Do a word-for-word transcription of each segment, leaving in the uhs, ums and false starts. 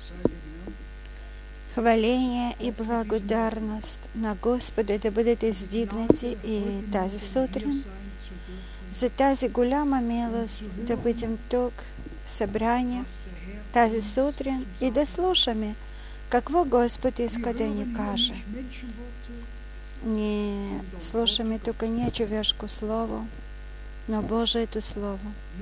Хваление и благодарност на Господа да бъдете издигнати и тази сутрин, за тази голяма милост да бъдем тук, събрани тази сутрин и да слушаме какво Господ иска да ни каже. Ние слушаме тук не човешко слово, но Божието Слово.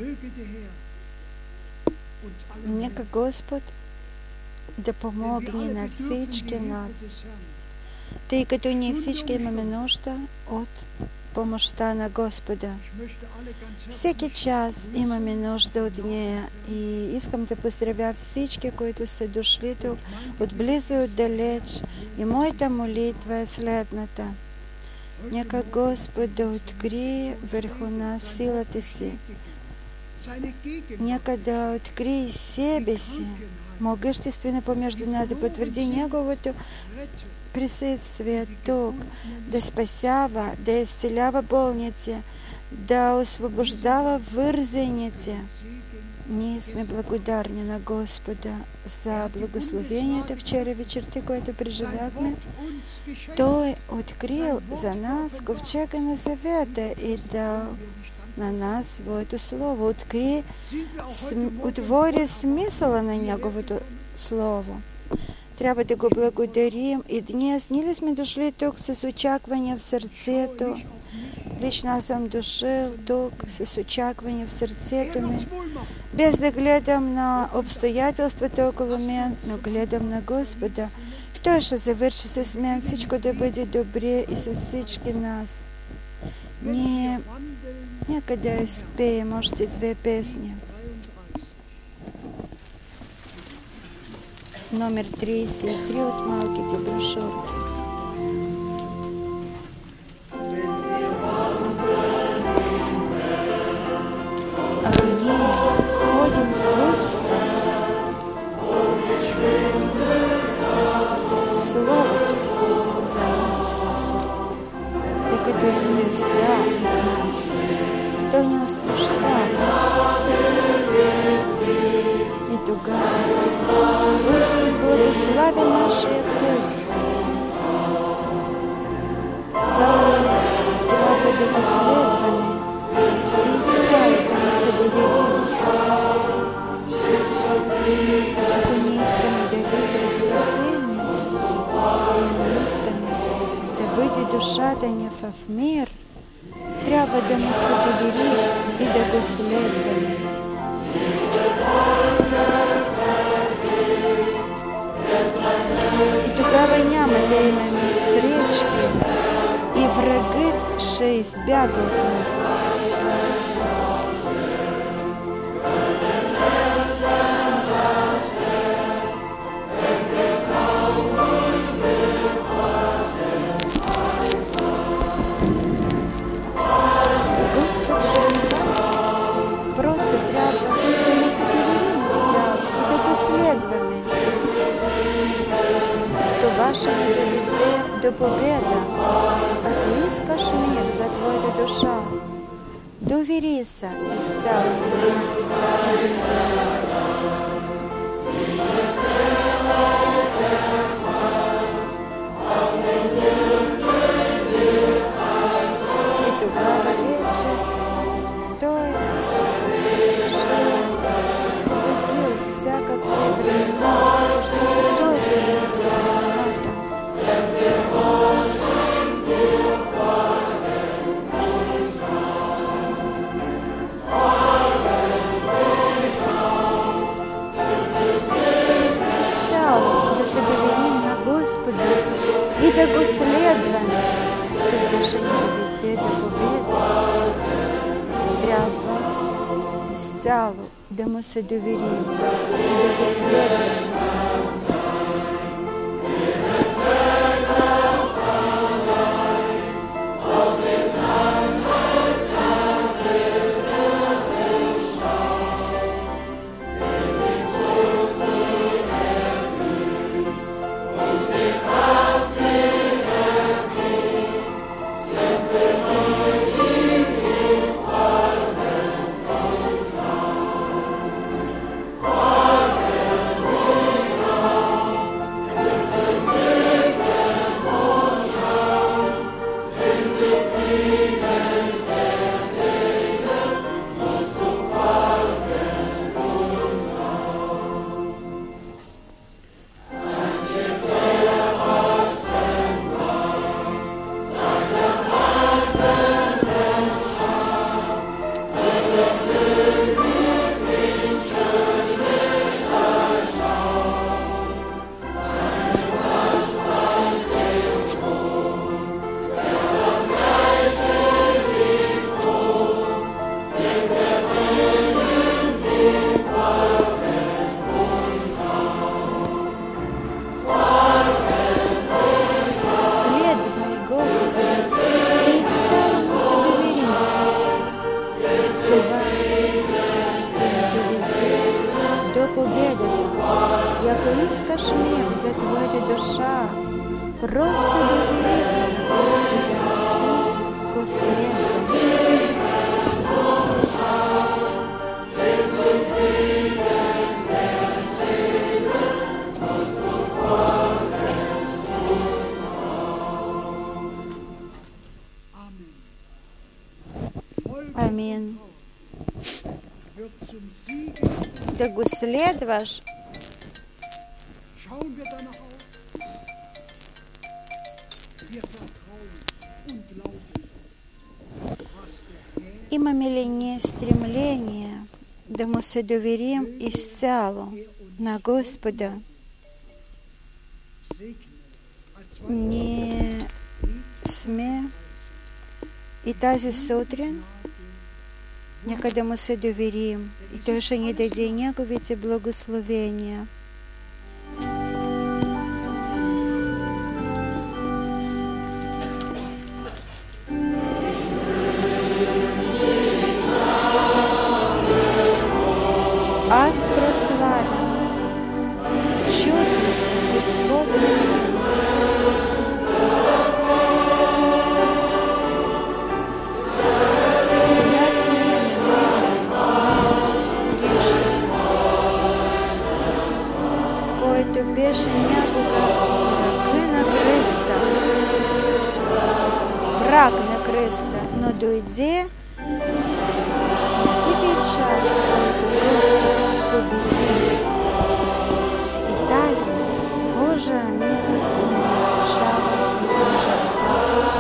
Нека Господ да помогне на всички нас, тъй като ние всички имаме нужда от помощта на Господа. Всеки час имаме нужда от нея и искам да поздравя всички, които са дошли тук отблизо и отдалеч. И моята молитва е следната. Нека Господ да открие върху нас силата си. Нека да открие себе си, могъществено помежду нас, да потвърди Неговото присъствие тук, да спасява, да изцелява болници, да освобождава вързаните. Ние сме благодарни на Господа за благословенията вчера вечерта, което преживяхме. Той открил за нас ковчега на завета и дал на нас своето слово. Откри, отвори смисъла на Неговото слово. Трябва да го благодарим и днес. Ние ли сме дошли тук с очакване в сърцето? Лично аз съм дошъл тук с очакване в сърцето ми, без да гледам на обстоятелствата около мен, но гледам на Господа. Той ще завърши с мен всичко да бъде добре и с всички нас. Ние нека да изпеем още две песни. Номер тридесет и три от малките брошурки. Ако ние ходим с Господа, Словото за нас е като звезда и дна. То ни освещава. И тогава Господ благослави нашия път. Само трябва да го следваме и изцяло да му се доверим. Ако не искаме да видим спасението и искаме да бъде душата ни в мир, трябва да му се доверим и да го следваме. И тогава няма да имаме пречки и врагът ще избяга от нас. Ще ни доведе до победа. Ако искаш мир за твоята душа, довери се изцяло на Него и го следвай. И тогава вече Той ще освободи от всякакви бремена, защото Той принесе бремената. Изцяло да се доверим на Господа и да го следваме. Това ще ни доведе до победа. Трябва изцяло да му се доверим и да го следваме. предето, яко искаш мир за твоята душа, просто довери се на Господа и го следвай. Амин. Да го следваш. Имаме ли ние стремление да му се доверим изцяло на Господа? Ние сме и тази сутрин нека да му се доверим, и той ще ни даде неговите благословения. Аз прославим чудную Господню милость. Беше някога враг на кръста, враг на кръста, но дойде, настъпи час, който Господ победи. И тази Божия милост не нарушава божества.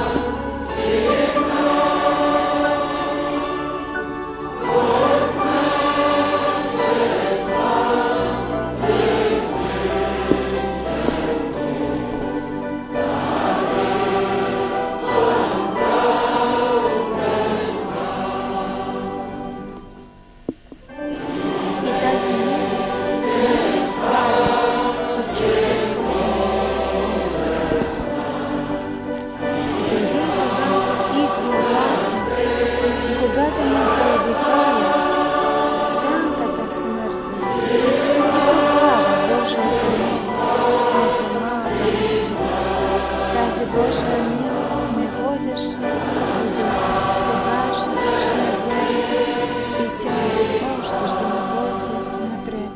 Божия милост ме водеше и до сегашния ден, и тя още ще ме води напред.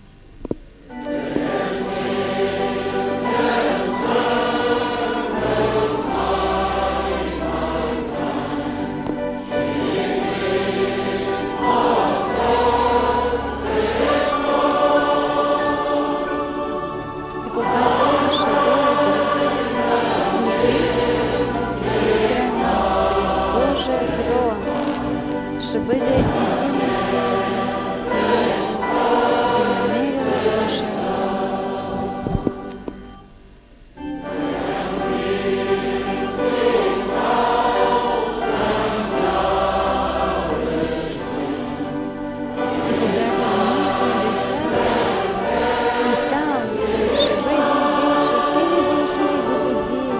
И когато наша дойде в небесната страна пред Божия трон, ще бъде един от тези, които ги намерила Божията милост. И когато ние в небесата, и там ще бъдем вече хиляди и хиляди години,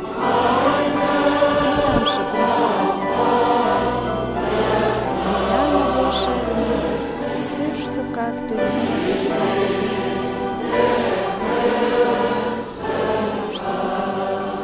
и там ще прославим тази голяма Божия милост, също както ние прославяме во времето на нашето покаяние.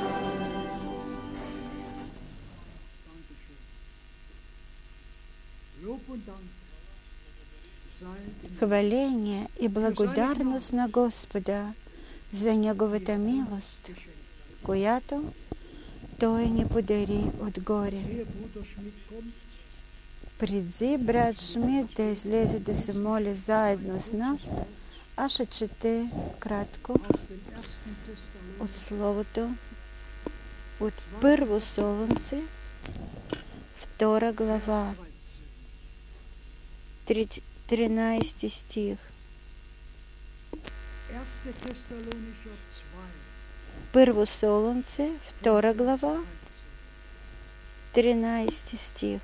Хваление и благодарност на Господа за Неговата милост, която Той ни подари отгоре. Преди брат Шмидт да излезе да се моли заедно с нас, аз ще чете кратко от Словото от Първо Солунце, втора глава, тринайсти стих. Първо Солунце, втора глава, тринайсти стих.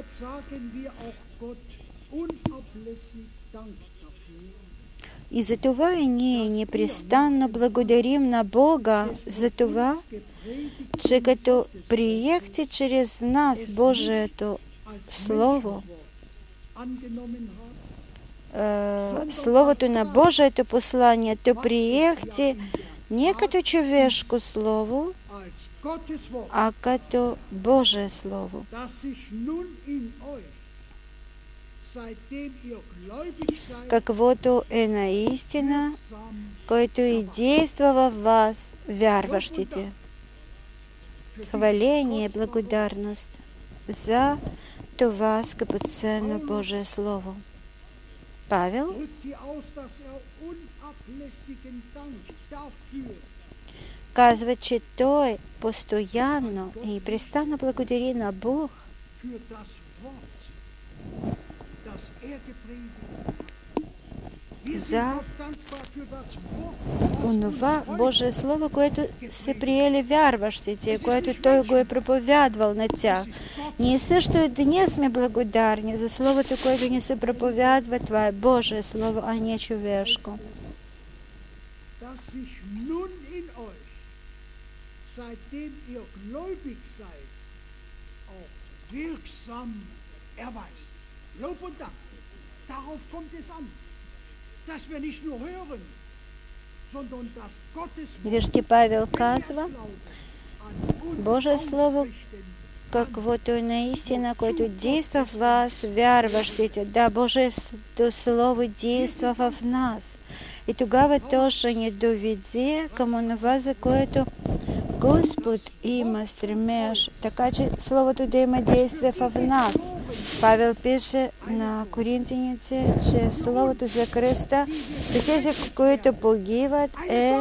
И за това и ние непрестанно благодарим на Бога за това, че като приехте чрез нас Божието Слово, э, Словото на Божието послание, то приехте не като човешко слово, а като Божие Слово, каквото е наистина, който и действа във вас, вярващите. Хваление и благодарност за това скъпоценно Божие Слово. Павел казва, че той постоянно и престанно благодари на Бог за онова Божие Слово, което се приели вярващите, което Той го е проповядвал на тях. Ние също и днес сме благодарни за Словото, което ни се проповядва. Това е Божие Слово, а не човешко. Вижте, Павел казва, Божие Слово, каквото е наистина, което действа в вас, вярващите. Да, Божието Слово действа в нас. И тогава то ще ни доведе към онова, за което Господ има стремеж, така че Словото да има действие в нас. Павел пише на коринтяните, че Словото за кръста за тези, които погиват, е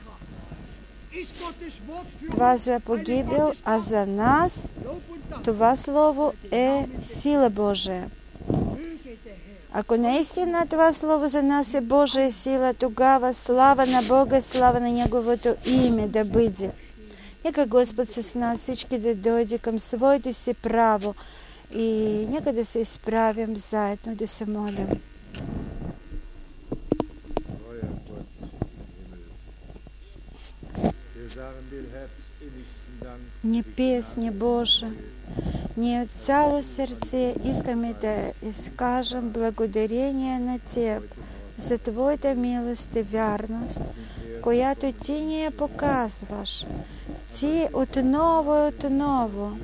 това за погибел, а за нас това Слово е сила Божия. Ако наистина това Слово за нас е Божия сила, тогава слава на Бога, слава на Неговото име да бъде. Нека Господ с нас всички да дойде към своето си право и нека да се изправим заедно, да се молим. Ни песни Божа, ние от цяло сърце искаме да изкажем благодарение на Теб за Твоята милост и вярност, която Ти ни я показваш. Ти отново и отново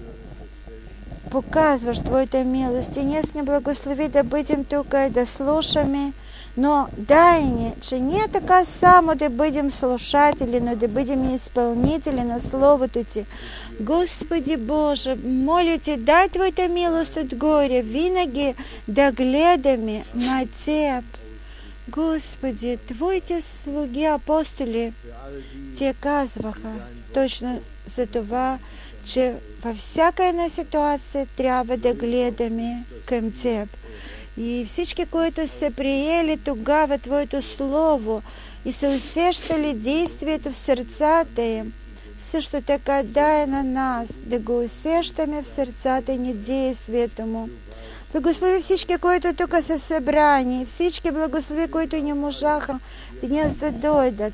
показваш Твоята милост и ние сме благослови да бъдем тук и да слушаме, но дай ни, че не така само да бъдем слушатели, но да бъдем изпълнители на Словото Ти. Господи Боже, моля Те, дай Твоята милост отгоре, винаги да гледаме на Теб. Господи, Твоите слуги апостоли Ти казваха точно за това, че във всяка една ситуация трябва да гледаме към Теб. И всички, които са приели тогава Твоето Слово и са усещали действието в сърцата им, също така дай на нас да го усещаме в сърцата ни действието му. Благослови всички, които тук са събрани, всички благослови, които не можаха днес да дойдат.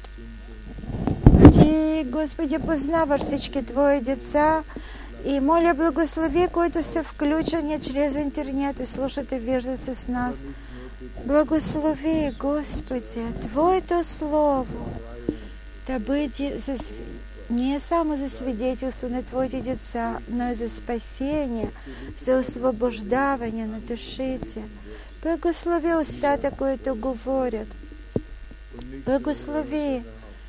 Ти, Господи, познаваш всички Твои деца и моля благослови, които са включени чрез интернет и слушат и виждат с нас. Благослови, Господи, Твоето Слово да бъде за, не само за свидетелство на Твоите деца, но и за спасение, за освобождаване на душите. Благослови устата, които говорят. Благослови,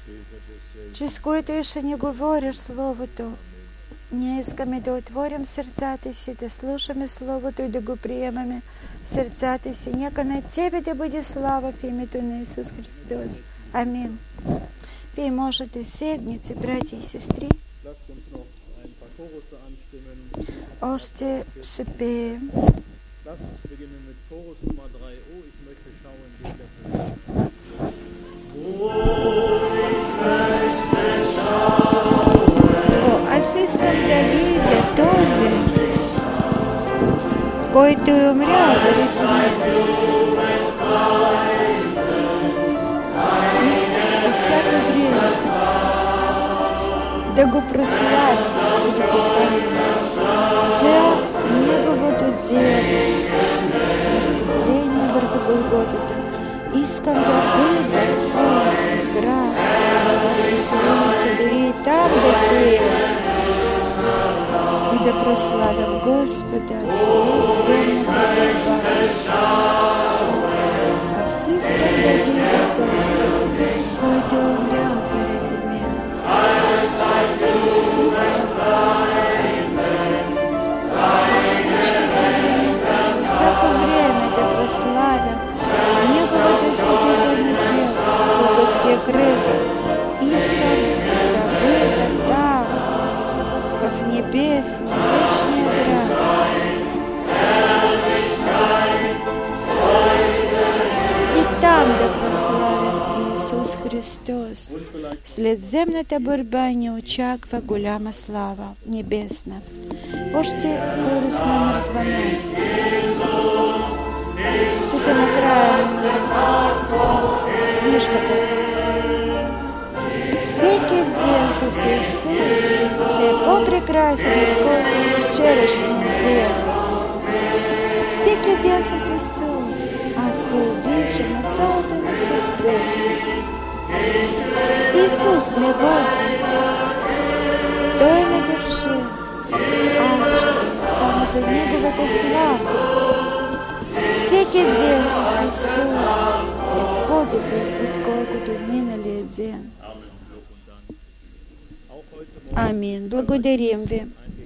чрез които еще не говориш Словото. Ние искаме да отворим сърцата си, да слушаме Словото и да го приемаме в сърцата си. Нека на Тебе да бъде слава в името на Исус Христос. Амин. Вие можете седнете, братя и сестри. Още ще пеем. О, аз искам да видя този, който е умрял заради мен. Искам по всяко време да го прославя с любовта за Неговото дело, изкупление върху Голготата. там Давида, Фонси, град, останется улица дверей, там де пил. И да прославим Господа, след земната борьба. А сискам Давиде този, който умрял заради мен. Искам всички те времена, всяко время да прославим Неговото изкупительно дело, Голготския кръст. Искам да бъда там, в небесния, вечния град. И там да прославим Исус Христос. След земната борба ни очаква голяма слава, небесна. Още корус номер дванайсет. Тук накрая на книжката. Всеки ден с Исус е по-прекрасен, отколкото вчерашния ден. Всеки ден с Исус аз го обичам от цялото ми сърце. Исус ме води. Той ме държи. Аз живея само за Неговата слава. Всеки ден с Исус е по-добър, отколкото миналия ден. Амин. Благодарим Ви.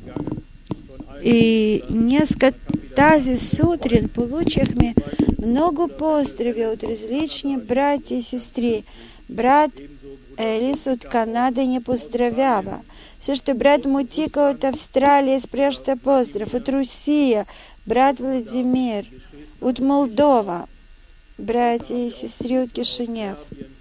И днеска тази сутрин получихме много поздрави от различни братья и сестри. Брат Елис от Канада ни поздравява. Също брат Мутика от Австралия изпраща поздрав. От Русия брат Владимир. От Молдова братья и сестри от Кишинев.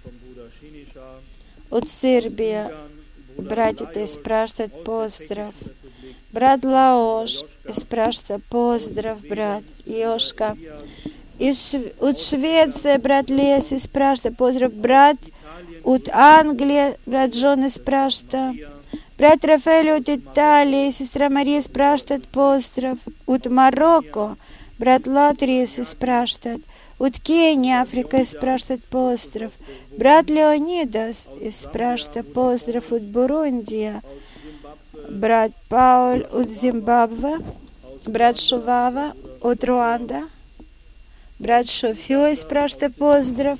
От Сърбия братята изпращат поздрав. Брат Лаош изпраща поздрав, брат Йошка. От Швеция брат Лес изпраща поздрав. Брат от Англия брат Джон изпраща. Брат Рафаэль от Италии и сестра Мария изпращат поздрав. От Марокко брат Латрис изпращат. От Кения, Африка изпращат поздрав. Брат Леонидас изпраща поздрав от Бурундия. Брат Пауль от Зимбабве. Брат Шувава от Руанда. Брат Шофю изпраща поздрав.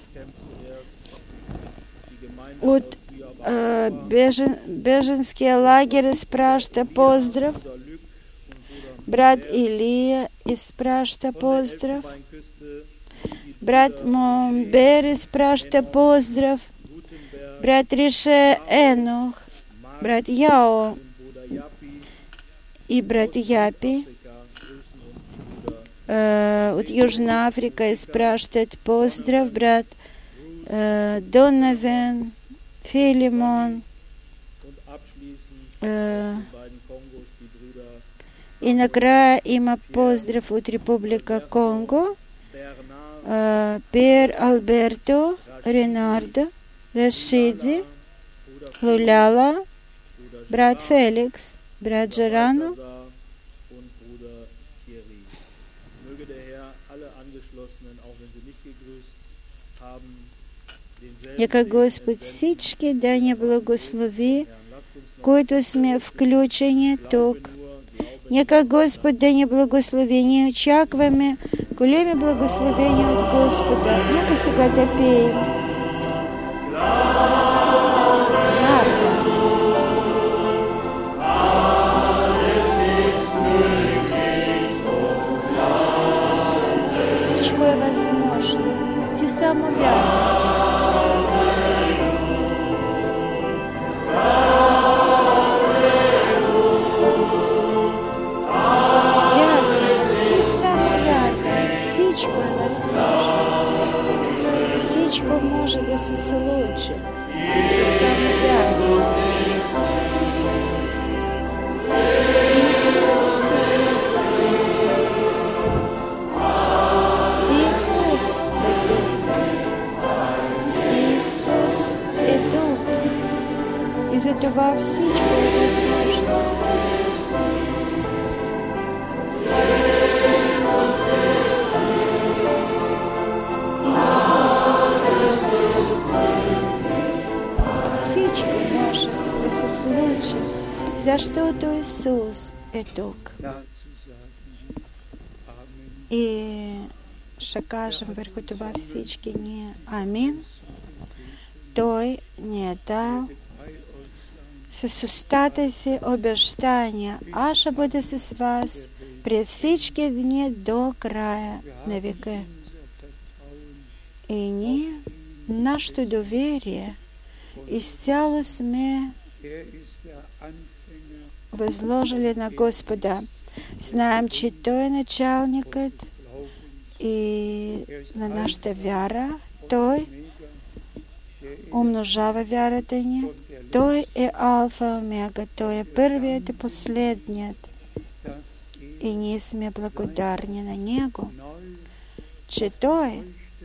От э, бежен, беженския лагерь изпраща поздрав. Брат Илия изпраща поздрав. Брат Момбер изпраща поздрав. Брат Рише Енох. Брат Яо и брат Япи э, от Южна Африка изпращат поздрав. Брат э, Доновен, Филимон. Э, и накрая има поздрав от Република Конго. Uh, Пер Алберто, Ренардо, Рашиди, Луляла, брат Феликс, брат Джерано. Нека Господ всички да ни благослови, които сме включени тук. Нека Господ да ни благослови. Ние очакваме големи благословения от Господа. Нека сега да пеем. Вярвам. Всичко е възможно. Ти само вярвай. Всичко е възможно. Всичко може да се случи. Ти само вярвай. Исус е тук. Исус е тук. Исус е тук. И за това всичко е възможно. Исус Ісус лучший, за що то Ісус е тук. І ще кажемо върху това всички ние амин. Той ни е дал с устата си обещания, аз ще бъда с вас през всички дни до края на века. И ние, нашето доверие, изцяло сме възложили на Господа. Знаем, че Той е началникът и на нашата вяра. Той умножава вярата ни. Той е алфа и омега. Той е първият и последният. И ние сме благодарни на Него, че Той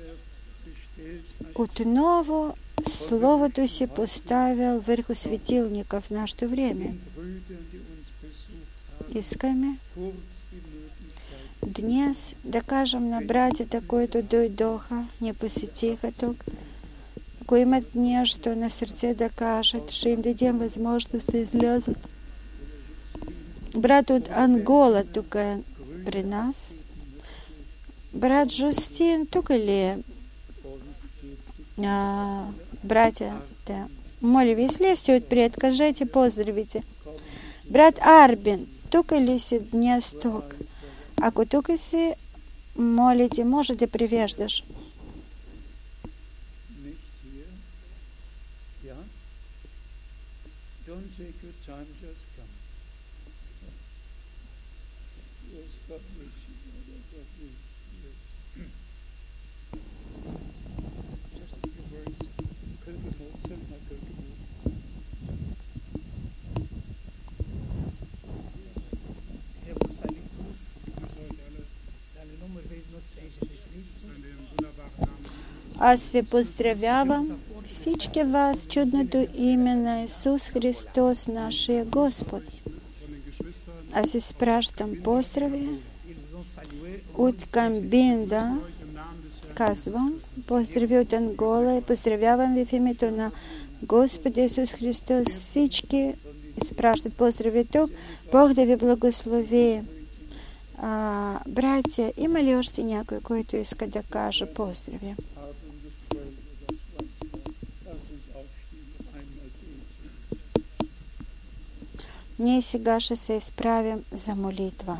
отново Словото си поставил върху светилника в нашето време. Искаме днес да кажем на братята, които дойдоха, ни посетиха тук, ако имат нещо на сърце да кажат, ще им дадем възможност да излязат. Брат от Ангола тук е при нас. Брат Жустин тук ли е? А, братя, да. Моля ви, слезьте отпред, кажете, поздравите. Брат Арбин, тук ли си днес тук? Ако тук си, молите, може да привеждаш. Аз ви поздравявам всички вас, чудното име на Исус Христос, нашия Господ. Аз изпращам поздрави от Камбинда, казвам, поздрави от Ангола и поздравявам ви в името на Господа Исус Христос. Всички изпращат поздрави тук. Бог да ви благослови. А, братя, има ли още някой, който иска да каже поздрави? Ние сега ще се изправим за молитва.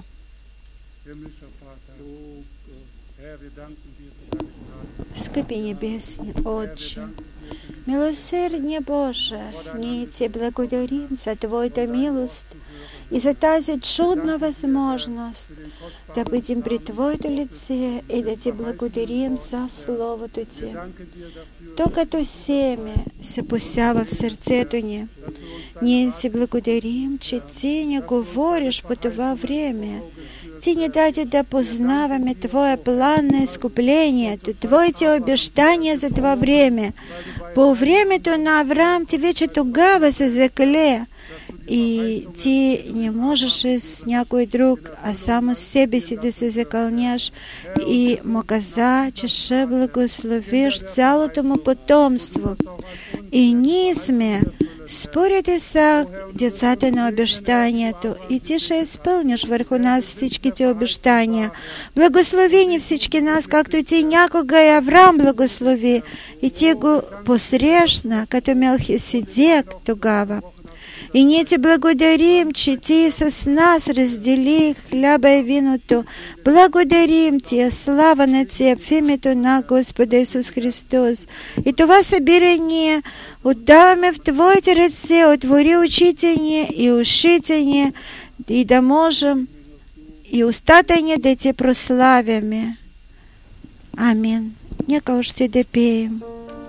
Скъпи небесни Отче, милосердния Боже, ние Ти благодарим за Твоята милост и за тази чудна възможност да бъдем при Твоето лице и да Ти благодарим за Словото Ти. То като семе се посява в сърцето ни. Ние Ти благодарим, че Ти не говориш по това време. Ти ни даде да познаваме Твоя план на изкуплението, Твоите обещания за това време. По времето на Авраам Ти вече тогава се закле и Ти не можеш с някой друг, а само с себе си да се закълняш и му каза, че ще благословиш цялото му потомство. И ние сме според Исаак, децата на обещанието, и Ти ще изпълниш върху нас всичките обещания. Благослови ни всички нас, както Ти някога и Авраам благослови, и Ти го посрещна, като Мелхиседек тогава. И ние Ти благодарим, че Ти с нас раздели хляба и виното. Благодарим Ти, слава на Теб в името на Господа Исус Христос. И това събирание отдаваме в Твоите ръце, отвори очите ни и ушите ни, и да можем и устата ни да Те прославяме. Амин. Нека още да пеем.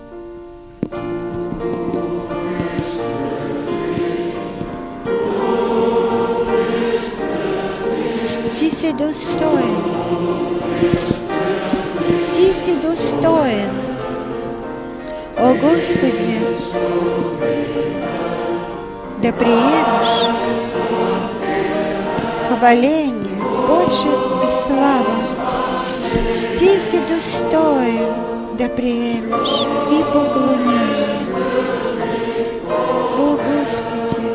Ти си достоен. Ти си достоен. О Господи, да приемеш хваление, почет и слава. Ти си достоен да приемеш и поклонение. О Господи,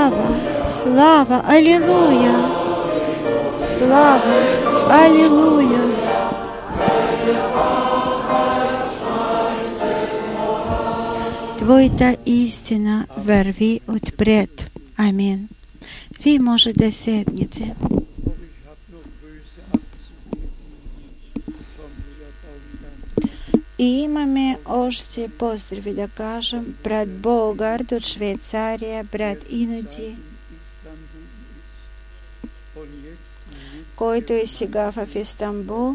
Слава, слава, аллилуйя, слава, аллилуйя. Твоята истина върви отпред. Амин. Вие може да седнете. И имаме още поздрави да кажем. Брат Богард от Швейцария, брат Иноди, който е сега в Истанбул.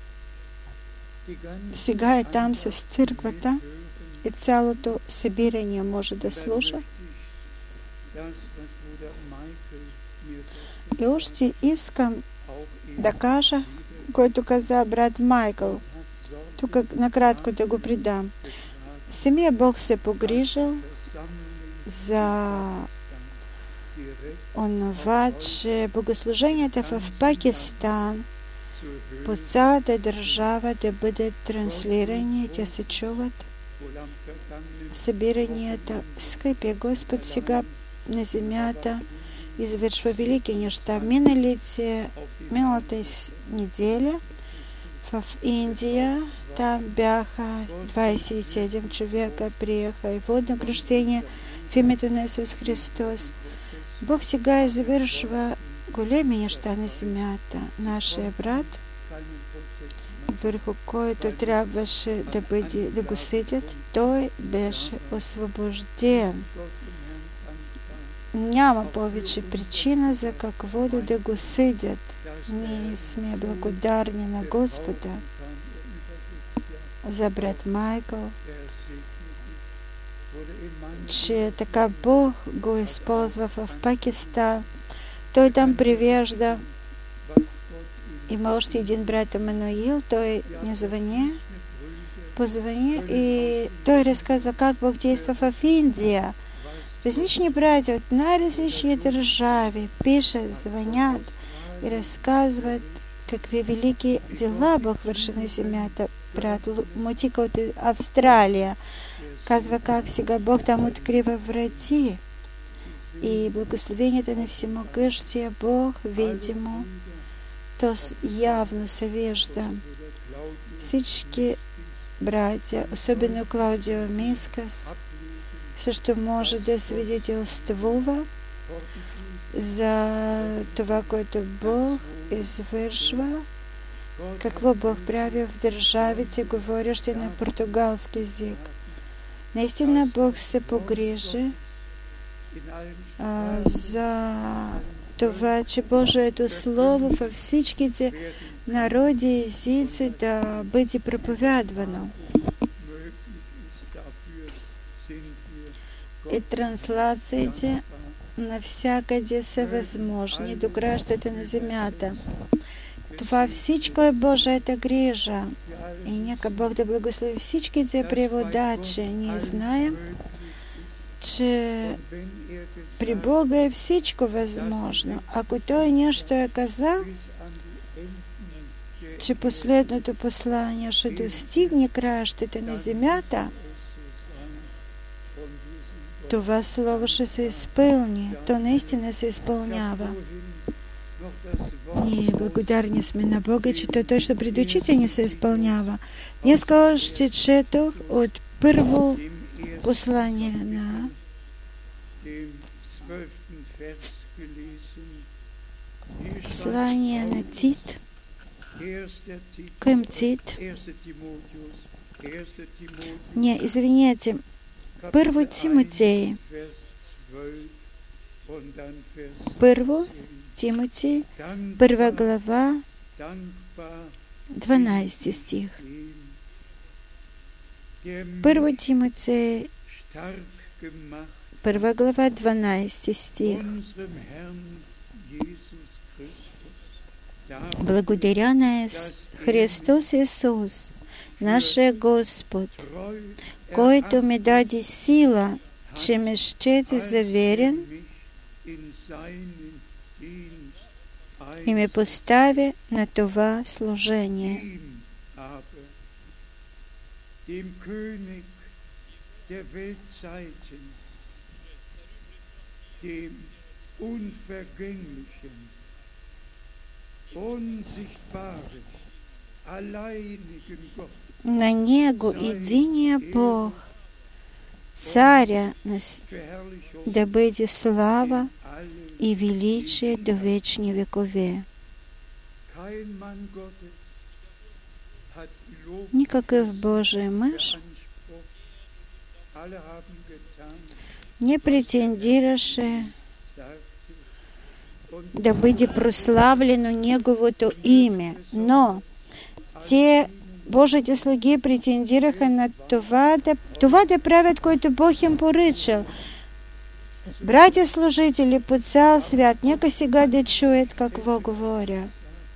Сега е там с църквата и цялото събиране може да слуша. И още искам да кажа, който каза брат Майкъл. Тук накратко да го придам. Самия Бог се погрижил за онова, че богослуженията в Пакистан по цялата държава да бъдат транслирани, те се чуват. Събиранията, скъпия Господ, сега на земята извършва велики неща. Миналите, миналата неделя в Индия, там бяха двадесет и седем човека, приеха и водно кръщение в името на Исус Христос. Бог сега извършва големи неща на земята. Нашия брат, върху който трябваше да, бъде, да го съдят, той беше освобожден. Няма повече причина за каквото да го съдят. Ние сме благодарни на Господа за брат Майкъл, че така Бог го използва в Пакистан. Той там привежда. Има още един брат Емануил, той не звъни, позвъни и той разказва как Бог действа в Индия. Различни братя от най-различни държави пишат, звънят и разказват какви велики дела Бог върши на земята. Брат Мотика от Австралия казва как сега Бог там открива врати и благословението на всемогъщия Бог видимо, то явно се вижда. Всички братя, особено Клаудио Мискас, също може да свидетелствува за това, което Бог извършва, какво Бог прави в държавите, говорящи на португалски език. Наистина Бог се погрижи а, за това, че Божието Слово във всичките народи и езици да бъде проповядвано. И транслациите навсякъде са възможни до гражданите на земята. Това всичко е Божията грижа. И нека Бог да благослови всичките преводачи. Ние знаем, че при Бога е всичко възможно. Ако Той нещо е казал, че последното послание ще достигне краищата на земята, това слово ще се изпълни. То наистина се изпълнява. Ние благодарни сме на Бога, че то точно пред очите ни се изпълнява. Днес още четох от първо послание на послание на Тит, към Тит. Не, извините, първо Тимотей. Първо Тимотей, първа глава, дванадесети стих. Първо Тимотей, първа глава, дванадесети стих. Благодаря на Христос Исус, нашия Господ, който ми даде сила, че ме счете за верен и ме постави на това служение. на негу единия Бог, Царя нас, да бъде слава и величие до вечни векове. Никакъв Божий мъж не претендираше да бъде прославлено Неговото име, но те Божите слуги претендираха на това да, това да правят, което Бог им поръчал. Братя служители по цял свят, нека сега да чуят какво говоря.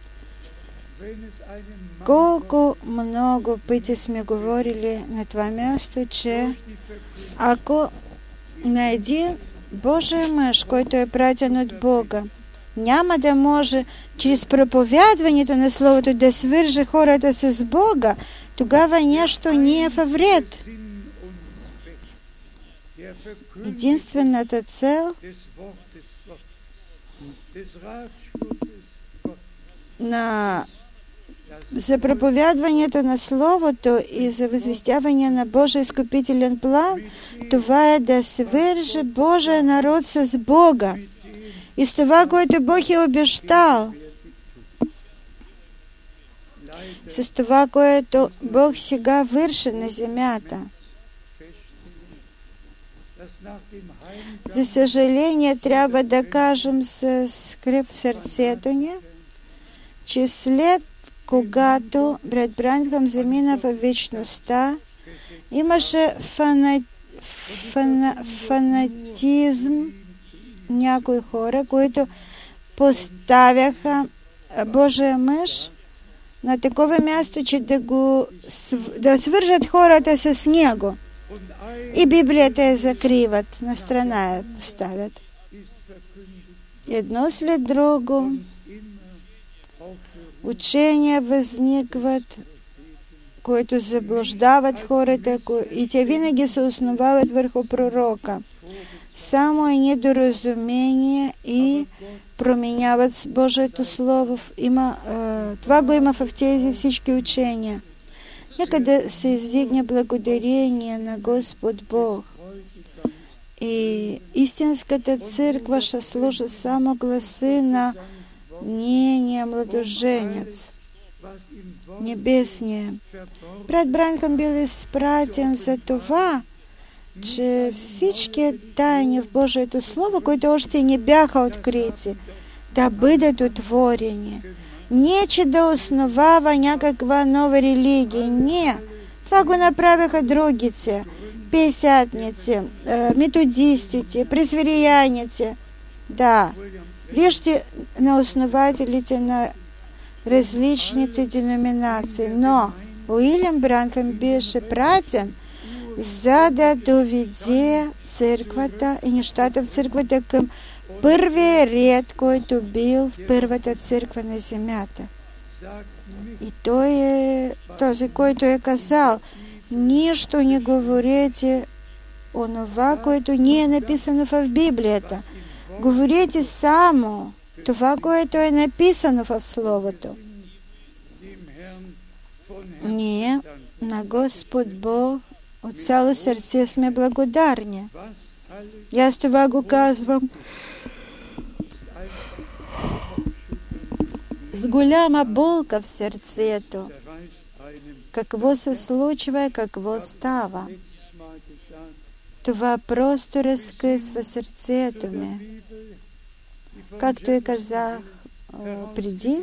Колко много пъти сме говорили на това място, че ако на един Божий мъж, който е пратен от Бога, няма да може чрез проповядването на Словото да свърже хората с Бога, тогава нещо не е във вред. Единствената цел на за проповядването на Словото и за възвестяване на Божия изкупителен план, това е да свърже Божия народ с Бога и с това, което Бог е обещал, с това, което Бог сега върши на земята. За съжаление, трябва да кажем с скръп в сърцето ни, че след когато брат Бранхам замина във вечността, имаше фана... Фана... фанатизм някои хора, които поставяха Божия мъж на такова място, че да го да свържат хората с него. И Библията я закриват, на страна я поставят. Едно след друго учения възникват, които заблуждават хората, и те винаги се основават върху пророка. Само е недоразумение и променяват Божието Слово. Има, а, това го има в тези всички учения. Нека да се издигне благодарение на Господ Бог. И истинската църква ще служи само гласи на нейния младоженец, небесния. Брат Бранхам бил изпратен за това, че всички тайни в Божието Слово, които още не бяха открити, да бъдат отворени. Не, че да основава някаква нова религия. Не. Това го направиха другите. Петдесятници, методистите, пресвитерианите. Да. Вижте на основателите на различните деноминации. Но Уилям Бранхам беше пратен, за да доведе църквата и нещата в църквата към първия ред, който бил в първата църква на земята. И той е този, който е казал: нищо не говорете онова, което не е написано в Библията. Говорете само това, което е написано в Словото. Ние на Господ Бог от цяло сърце сме благодарни. И аз това го казвам с голяма болка в сърцето. Какво се случва и какво става? Това просто разкъсва сърцето ми. Както и казах преди,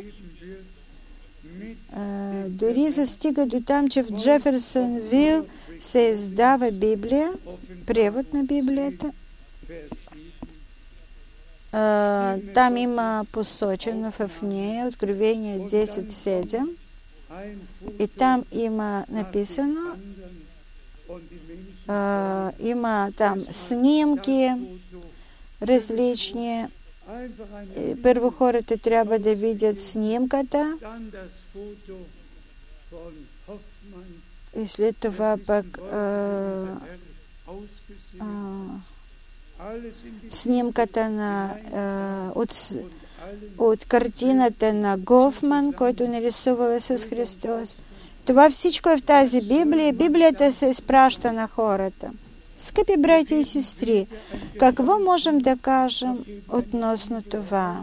дори се стига до там, че в Джеферсонвил се издава Библия, превод на Библията. Там има посочено в нея Откровение десет седем и там има написано, има там снимки различни. Първо хората трябва да видят снимката и след това пък а, а, снимката на е, от, от картината на Гофман, който нарисувал Исус Христос. Това всичко е в тази Библия. Библията се изпраща на хората. Скъпи братя и сестри, какво можем да кажем относно това?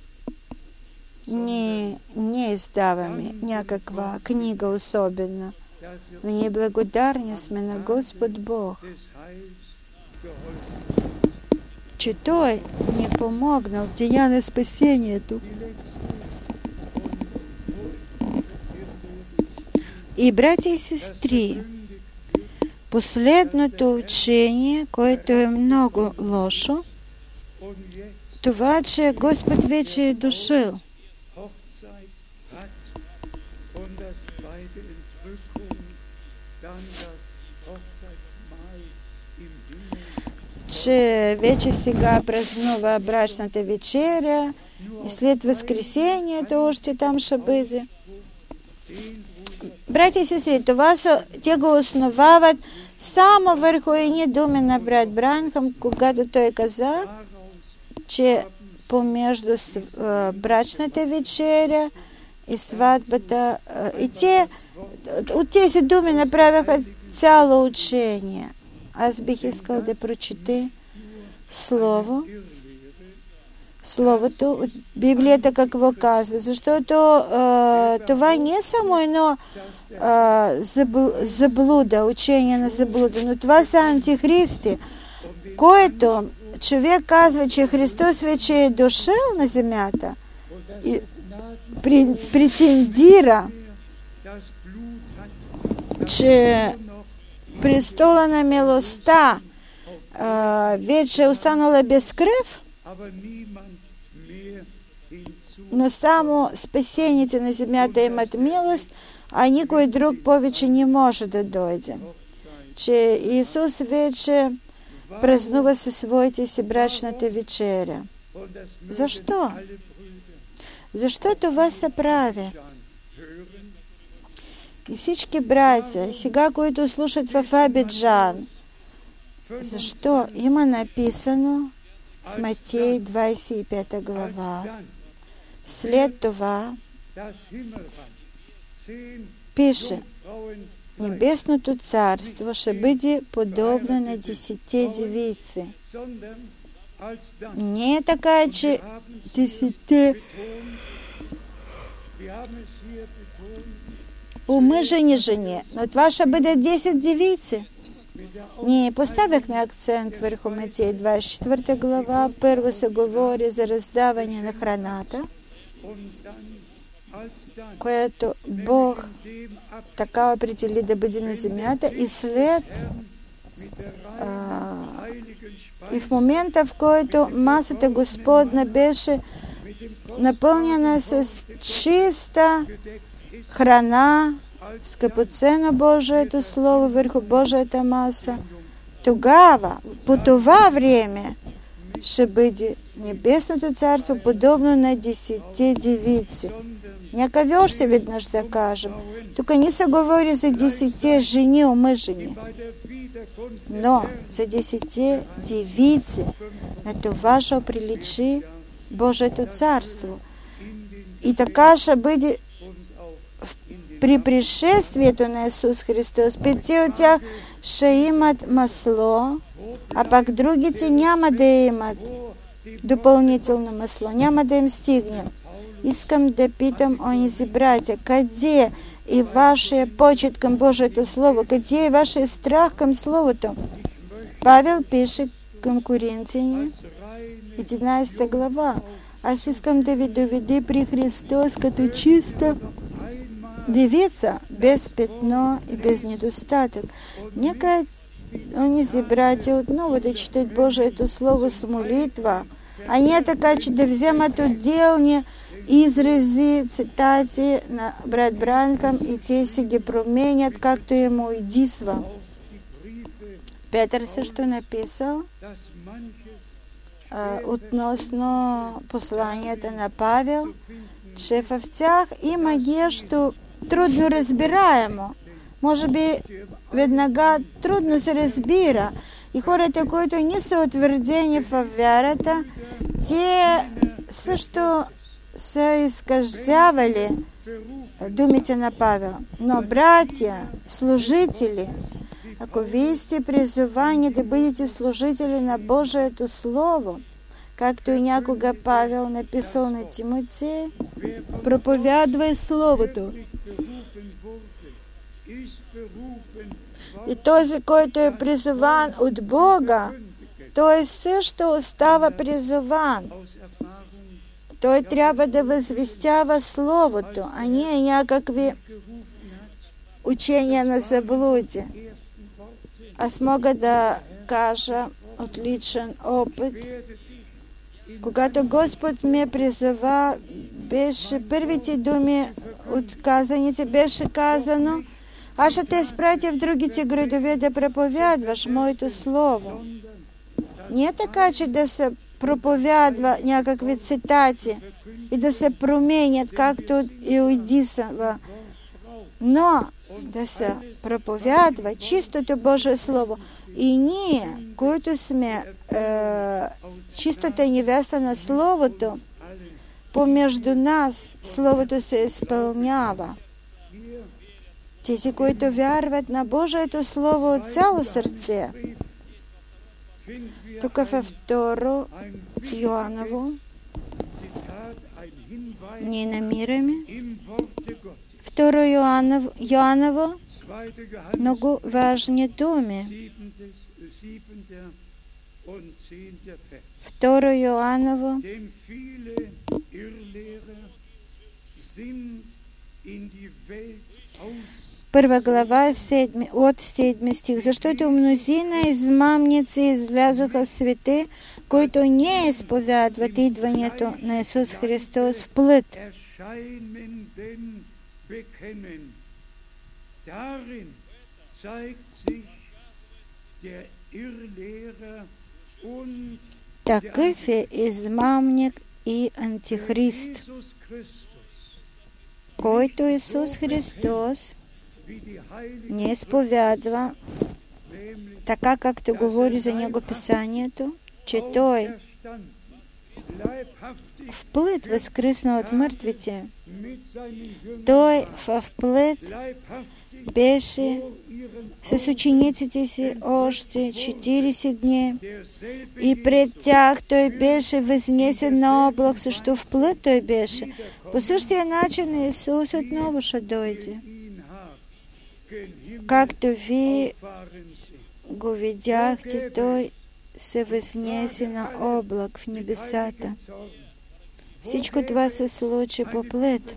Ние не издаваме някаква книга особена. Ние благодарни сме на Господ Бог, че Той ни помогнал в деня на спасението. И, братя и сестри, последното учение, което е много лошо, това, че Господ вече е дошъл. Че вече сега празнува брачната вечеря и след възкресението още там ще бъде. Братя и сестри, това са, те го основават само върху едни думи на брат Бранхам, когато той каза, че помежду брачната вечеря и сватбата, и те от тези думи направиха цяло учение. Аз бих искал да прочета слово, словото от Библията какво казва, защото а, това не е само едно а, забл, заблуда, учение на заблуда, но това са антихристи, което човек казва, че Христос вече е дошъл на земята и при, претендира, че престола на милостта а, вече останала без кръв, но само спасените на земята имат милост, а никой друг повече не може да дойде. Че Исус вече празнува със своите си брачната вечеря. Защо? Защо това се прави? И всички братя, сега, които слушат в Абиджан, защо има написано в Матей двадесет и пета глава. След това пише, Небесното царство ще бъде подобно на десетте девици. Не е така, че десетте омъжени жени, но това ще бъде десет девици. Ние поставяхме акцент върху Матей двадесет и четвърта глава. Първо се говори за раздаване на храната, което Бог така определи да бъде на земята, и след а, и в момента, в който масата Господна беше напълнена с чиста храна, скъпоценно Божието Слово върху Божията маса, тогава, по това време, ще бъде Небесното царство подобно на десетте девици. Нека ви още веднъж да кажем. Тук не се говори за десетте жени омъжени, но за десетте девици. На това ще приличи Божието царство. И така ще бъде при пришествието на Исус Христос. Петте от тях ще имат масло, а пак другите няма да имат допълнително масло. Няма да им стигне. Искам да питам онези братя, къде е вашия почет към Божието Слово? Къде е вашия страх към Словото? Павел пише към Коринтяни, единадесета глава. Аз искам да ви доведе при Христос като чиста девица, без петно и без недостатък. Нека онези братя отново да четат Божието Слово с молитва, а не така, че да вземат отделни изрази, цитати на брат Бранхам и те си ги променят, както ему идисва. Петър също написал а, относно посланията на Павел, че в тях има нещо трудно разбираемо. Може би веднага трудно се разбира, И хората, които не са утвърдени в вярата, те също са изкаждявали думите на Павел. Но, братя, служители, ако вие сте призовани да бъдете служители на Божието Слово, както и някога Павел написал на Тимотей, проповядвай Словото. И този, който е призован от Бога, той също остава призован. Той трябва да възвестява Словото, а не някакви учения на заблуди. Аз мога да кажа от личен опит, когато Господ ме призова, беше първите думи от казаните, беше казано: аз ще те изпратя в другите градове да проповядваш моето Слово. Не е така, че да се проповядва някакви цитати и да се променят, както и Одисава, но да се проповядва чистото Божие Слово. И ние, които сме е, чистата невеста на Словото, помежду нас Словото се изпълнява. Тези, които вярват на Божието Слово от цяло сърце. Тук във второ Йоаново ние намираме второ Йоаново, Йоаново много важни думи. Второ Йоаново първа глава седми, от седми стих. Защото мнозина измамници излязоха в света, които не изповядват идването на Исус Христос в плът. Такъв е измамник и антихрист, който Исус Христос не изповядва, така както говори за него Писанието, че Той в плът възкръсна от мъртвите. Той в плът беше с учениците си още четиридесет дни и пред тях той беше възнесен на облак, също в плът той беше. По същия начин Исус отново ще дойде. Както ви го видяхте, той се възнесе на облак в небесата. Всичко това се случи по плът.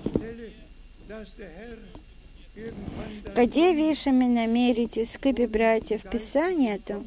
Къде вие ще ме намерите, скъпи братя, в Писанието,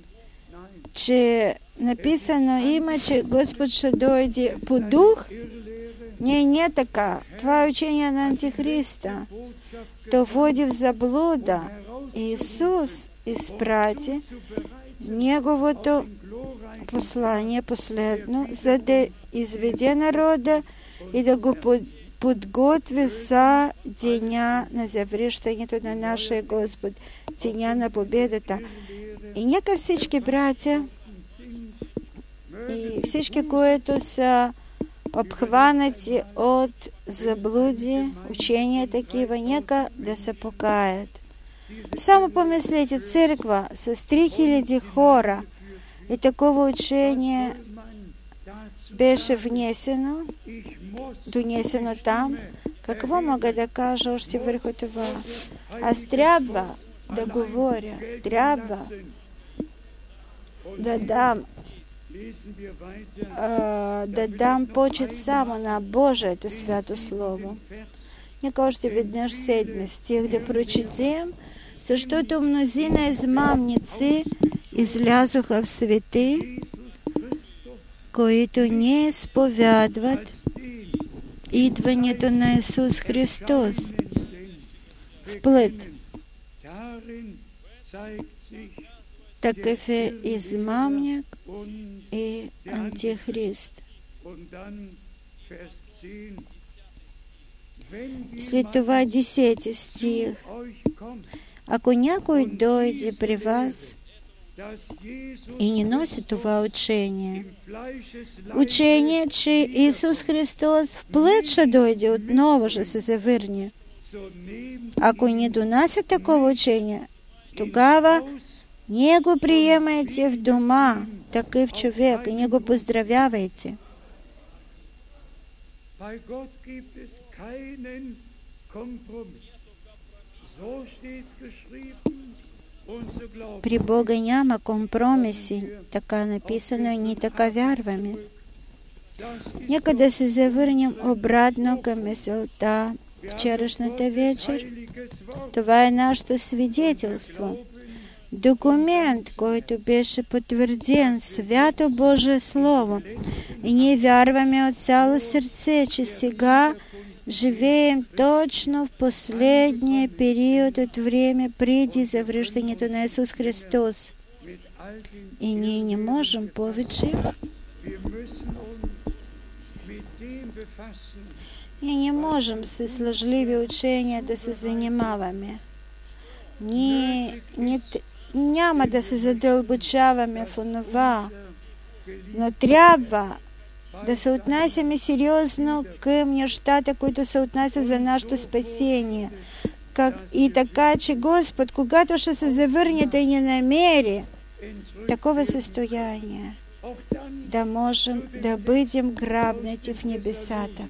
че написано има, че Господ ще дойде по дух? Не, не така. Това е учение на Антихриста. То води в заблуда. Исус изпрати Неговото послание последно, за да изведе народа и да го подготви за деня на завръщането на нашия Господ, деня на победата. И нека всички братя и всички, които са обхванати от заблуди, учения такива, нека да се покаят. Само помислете, църква с три хиляди хора и такова учение беше внесено, донесено там. Какво мога да кажа още върху това? Аз трябва да говоря, трябва да дам а, да дам почет само на Божието свято Слово. Нека още веднъж седми стих да прочетем. Защото мнозина измамници излязоха в света, които не изповядват идването на Исус Христос в плът. Такъв е измамник и антихрист. След това десети стих. Ако някой дойде при вас и не носят това учение. Учение, че Исус Христос в плът ще дойде отново, ще се завърне. Ако не донасят такова учение, тогава не го приемайте в дома, такъв човек, и не го поздравявайте. При Бога няма компромиси, така написано, и ние така вярваме. Нека да се завърнем обратно към мисълта вчерашната вечер. Това е нашето свидетелство. Документ, който беше потвърден, свято Божие Слово. И ние вярваме от цяло сърце, че сега живеем точно в последния период от време преди завръщането на Исус Христос. И ние не можем повече. Ние не можем с лъжливи учения да се занимаваме. Ние не, няма да се задълбочаваме в онова, но трябва да се отнасяме сериозно към нещата, които се отнасят за нашето спасение. Как, и така, че Господ, когато ще се завърне да ни намери такова състояние, да можем да бъдем грабнати в небесата.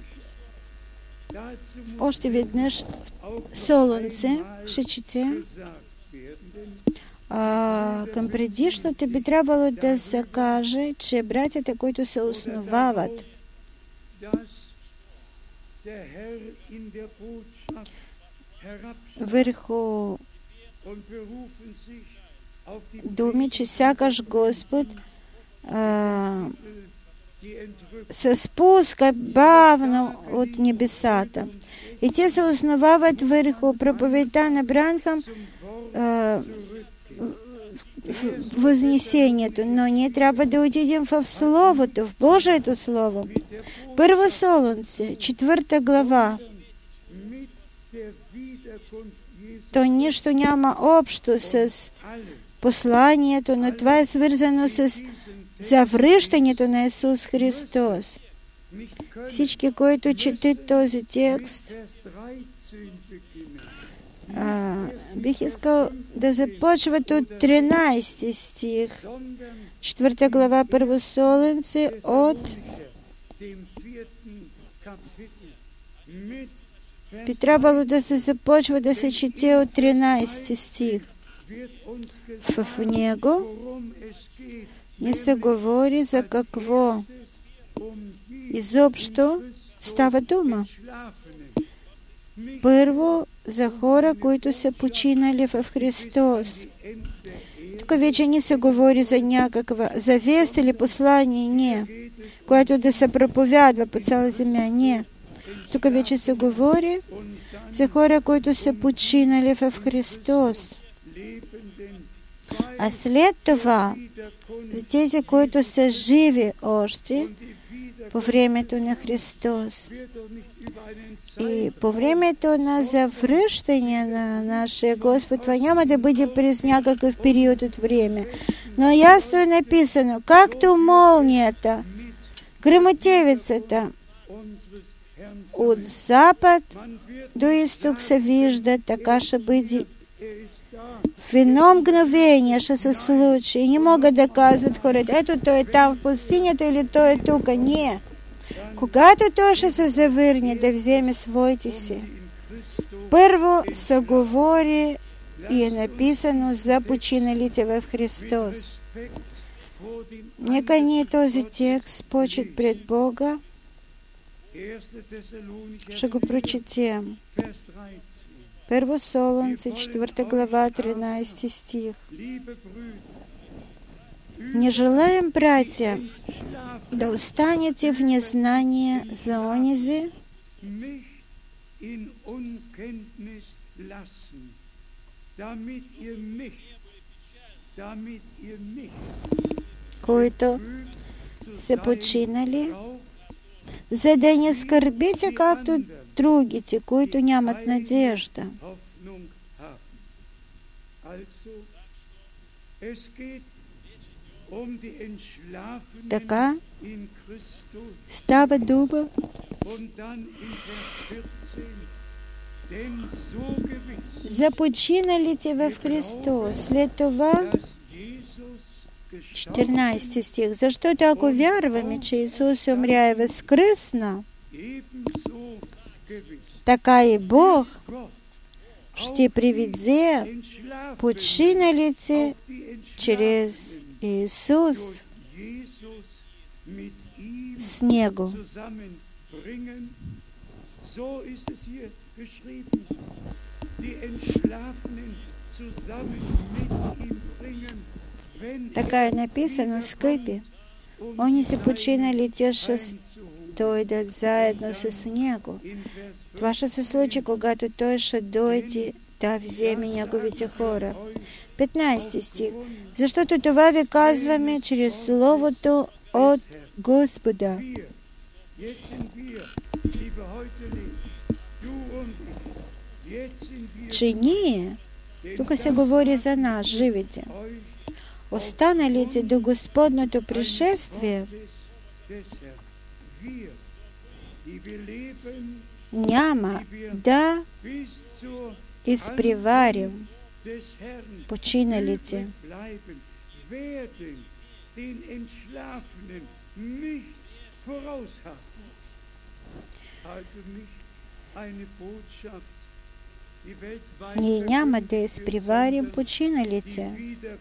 Още веднъж в Солунце ще четем. А, към предишното би трябвало да се каже, че братята, които се основават върху думи, че сякаш Господ а, се спуска бавно от небесата. И те се основават върху проповедта на Бранхам а, в Вознесението, но ние трябва да отидем в Словото, в Божието Слово. Първо Солунце, четвърта глава. То нищо няма общо с посланието, но това е свързано с завръщането на Исус Христос. Всички, които четат този текст, а, бих искал да започват от тринайсети стих, четвърта глава, първо Солунце, от би трябвало да се започва да се чете от тринайсети стих. В, в него не се говори за какво изобщо става дума. Първо, за хора, които са починали в Христос. Тук вече не се говори за някаква завест или послание, не, което да се проповядва по цяла земя, не. Тук вече се говори за хора, които са починали в Христос. А след това, за тези, които са живи още по времето на Христос и по времето на завръщане на нашия Господ, това няма да бъде през някакъв период от време. Но ясно е написано, както молнията, гръмотевицата от запад до изток се вижда, така ще бъде в едно мгновение ще се случи. И не могат да казват хората, ето той е там в пустинята или той е тук. Не. Когато той ще се завърне да вземе своите си, първо се говори и е написано за починалите в Христос. Нека ние този текст почет пред Бога ще го прочетем. Първо Солунце, четвърта глава, тринайсети стих. Не желаем, братя, да останете в незнание за онизи, които са починали, за да не скърбите, както другите, които нямат надежда. Така става дума. За починалите в Христос. След това четирнадесети стих. Защото ако вярваме, че Исус умря и възкръсна, така и Бог ще приведе починалите чрез Исус с Него. Така е написано, скъпи. Они са починали, те ще дойдат заедно с Него. Това ще се случи, когато Той ще дойде да вземе Неговите хора. петнадесети стих. Защото това ви казваме чрез Словото от Господа. Че ние, тук се говори за нас, живите, останалите до Господното пришествие, няма да изпреварим починалите. Ние няма да изпреварим починалите.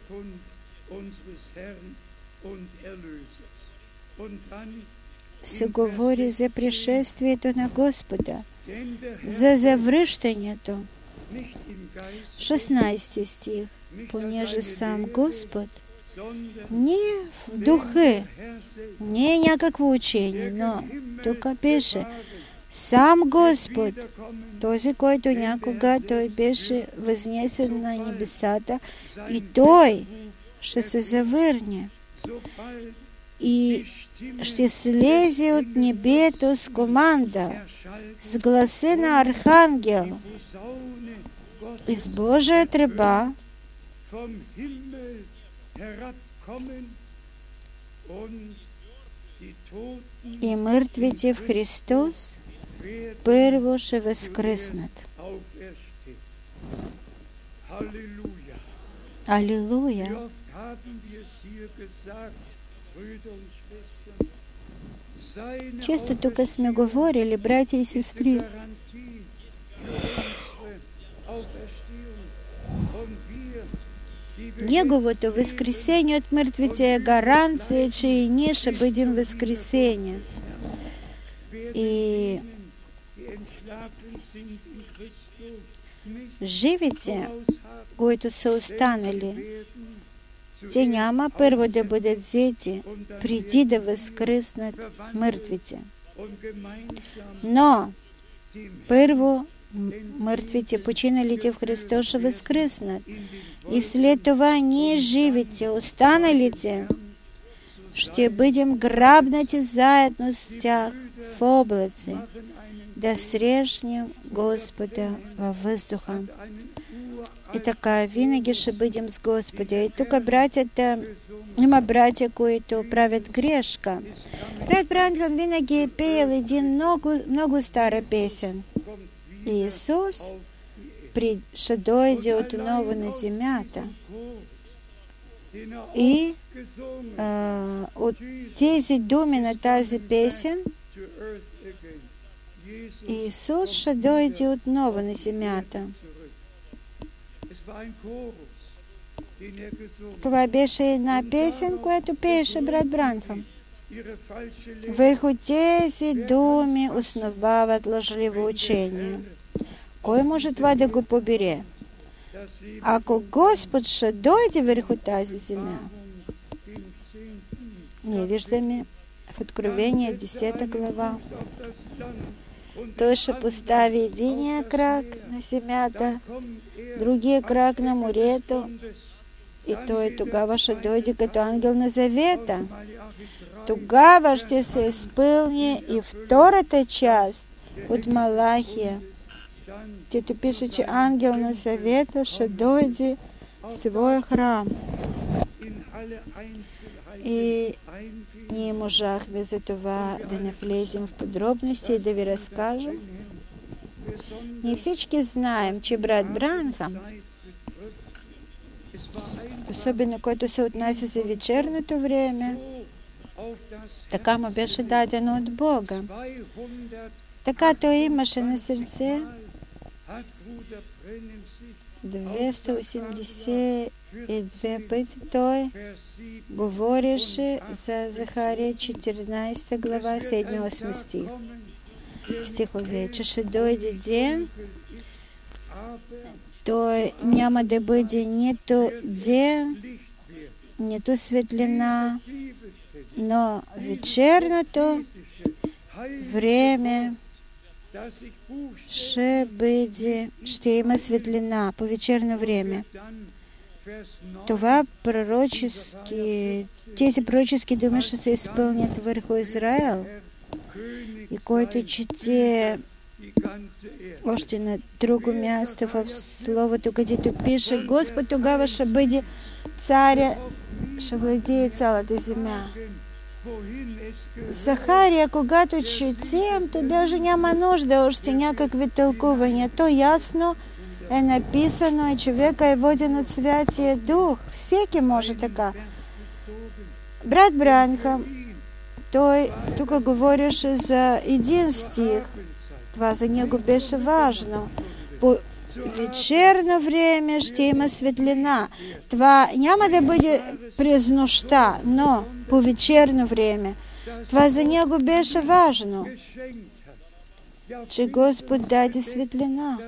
Се говори за пришествието на Господа, за завръщането. шестнадесети стих. Понеже сам Господ не в духа, не е някакво учение, но тук пише сам Господ, този, който някога Той беше възнесен на небесата, и Той ще се завърне и ще слезе от небето с команда, с гласа на архангел и с Божия тръба, и мъртвите в Христос първо ще възкръснат. Алилуя! Често тук сме говорили, братя и сестри, Неговото възкресение от мъртвите е гаранция, че и ние ще бъдем възкресени. И живите, които са останали, те няма първо да бъдат взети, преди да възкръснат мъртвите. Но първо мъртвите, починалите в Христос, ще възкръснат. И след това ние, живите, останалите, ще бъдем грабнати заедно с тях в облаци, да срещнем Господа във въздуха. И така, винаги ще бъдем с Господа. И тук братята, има братя, които правят грешка. Брат Бранхам винаги е пеел един много, много стара песен. Исус ще дойде отново на земята. И а, от тези думи на тази песен Исус ще дойде отново на земята. Това беше една песен, която пееше брат Бранхам. Върху тези думи основават лъжливо учение. Кой може това да го побере? Ако Господ ще дойде върху тази земя, ние виждаме в Откровение десета глава, Той ще постави единия крак на земята, другия крак на морето, и Той тогава ще дойде като ангел на завета. Тогава ще се изпълни и втората част от Малахия. Тето пише, че ангел на завета ще дойде в своя храм И ние можахме за това да не влезем в подробности и да ви разкажем. Ние всички знаем, че брат Бранхам, особено който се отнася за вечерното време, така му беше дадено от Бога. Така той имаше на сърце двеста осемдесет и две пъти той говореше за Захария четиринадесета глава, седми-осми стих. Стихове, че ще дойде ден, той няма да бъде нито ден, нито светлина, но вечерното време ще бъде, ще има светлина по вечерно време. Това пророчески, тези пророчески думи ще се изпълнят върху Израел. И който чете още на друго място в Словото, където пише, Господ тогава ще бъде царя, ще владее цялата земя. Захария, когато четем, то даже няма нужда още някакви тълкувания. То ясно е написано и човека е воден от Святия Дух. Всеки може така. Брат Бранхам, той тук говореше за един стих. Това за него беше важно. По вечерно време ще има светлина. Това няма да бъде през нощта, но по вечерно време. Това за него беше важно, че Господ даде светлина.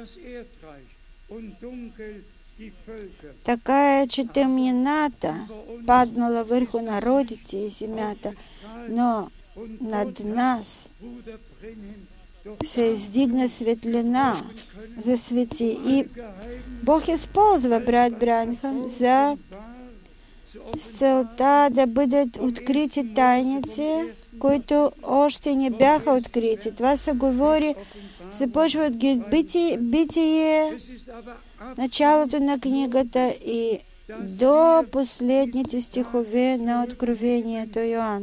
Така е, че тъмнината паднала върху народите и земята, но над нас се издигна светлина за свети. И Бог използва брат Бранхам за с целта да бъдат открити тайници, които още не бяха открити. Това се говори, започва от битие, битие, началото на книгата и до последните стихове на Откровението Йоан.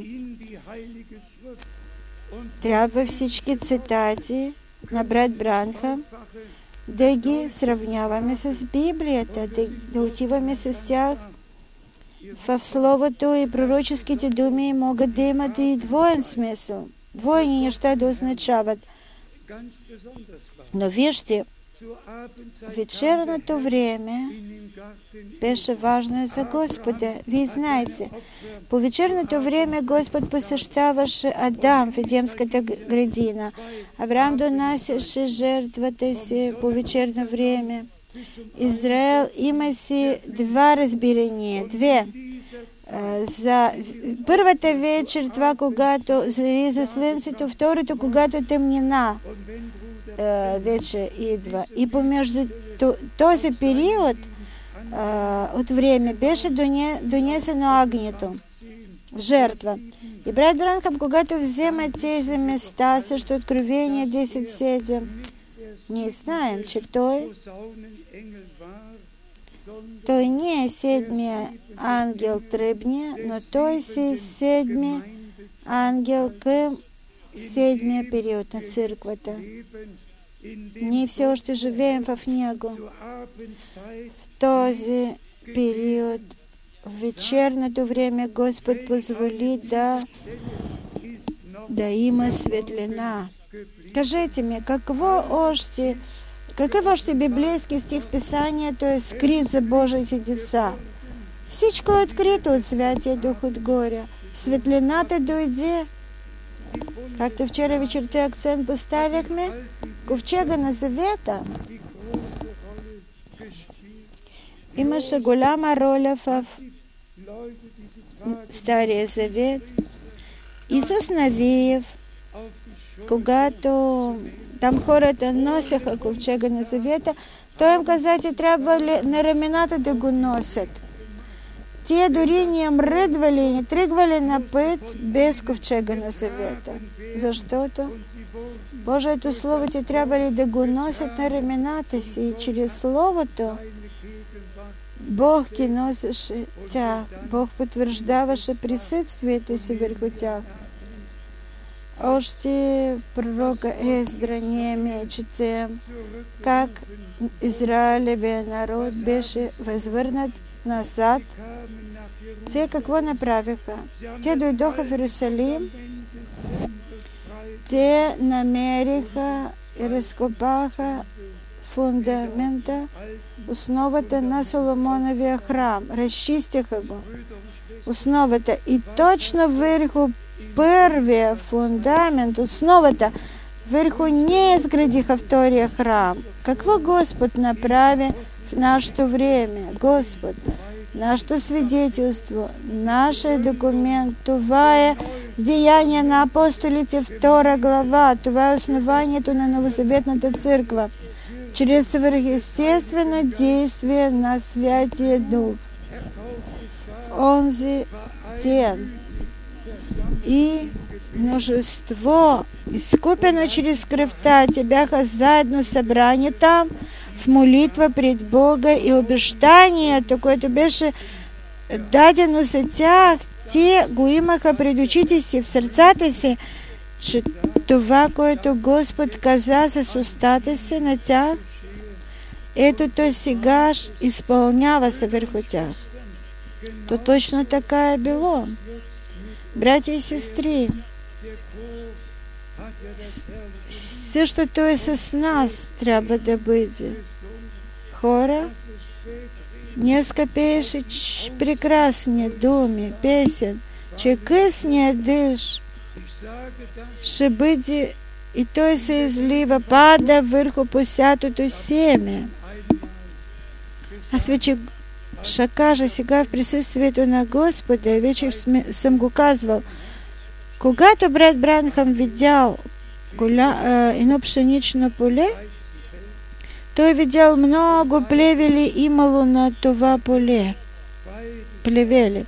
Трябва всички цитати на брат Бранхам да ги сравняваме с Библията, да, да отиваме с тях в Словото, и пророческите думи могат да имат и двоен смисъл, двойни неща да означават. Но вижте, вечерното време беше важно и за Господа. Вие знаете, по вечерното време Господ посещаваше Адам в Едемската градина. Авраам донасяше жертвата си по вечерно време. Израел има си два разбирания, две. За първата вечер, това когато зализа слънцето, второто, когато тъмнина вече идва. И помежду този период от време беше донесено агнето в жертва. И брат Бранхам, когато взема тези места, също Откровение десет седем, ние знаем, че той той не е седмия ангел тръбния, но той си седми ангел към седмия период на църквата. Ние все още живеем в него. В този период, в вечерното време, Господ позволи да, да има светлина. Кажете ми, какво още, какъв още библейски стих в Писанието е скрит за Божите деца? Всичко е открито от Святия Дух отгоре. Светлината дойде, както вчера вечерта акцент поставихме, ковчега на Завета имаше голяма роля в Стария Завет. Исус Навиев, когато там хората носяха ковчега на Завета, той им каза, че трябва ли на рамената да го носят. Те дори не мръдвали, не тръгвали на път без ковчега на Завета. Защото Божието Слово те трябва ли да го носят на рамената си и чрез Словото Бог киносеше тях, Бог потвърждаваше присъствието си върху тях. Още в пророка Ездра ние четем как Израилевия народ беше възвърнат назад. Те какво направиха? Те дойдоха в Иерусалим, те намериха и разкопаха фундамента, основата на Соломоновия храм. Разчистиха го. Основата. И точно върху първия фундамент, основата, върху нея изградиха втория храм. Какво Господ направи в нашето време? Господ, нашето свидетелство, нашия документ, това е в Деяния на апостолите втора глава, това е основанието на Новозаветната църква, чрез свръхестествено действие на Святия Дух. Онзи ден и множество, изкупено чрез кръвта, те бяха заедно събрани там в молитва пред Бога и обещанието, което беше дадено за тях, те го имаха пред очите си, в сърцата си, че това, което Господ каза с устата си на тях, ето то сега изпълнява се върху тях. То точно така е било. Братя и сестри, същото е с нас, трябва да бъде. Хора, днеска пееше прекрасни думи, песен, че късният дъжд ще бъде и той се излива, пада върху посятото семе. Аз вече ще кажа сега в присъствието на Господа, вече съм го казвал. Когато брат Бранхам видял голя, е, едно пшенично поле, той видял много плевели имало на това поле. Плевели.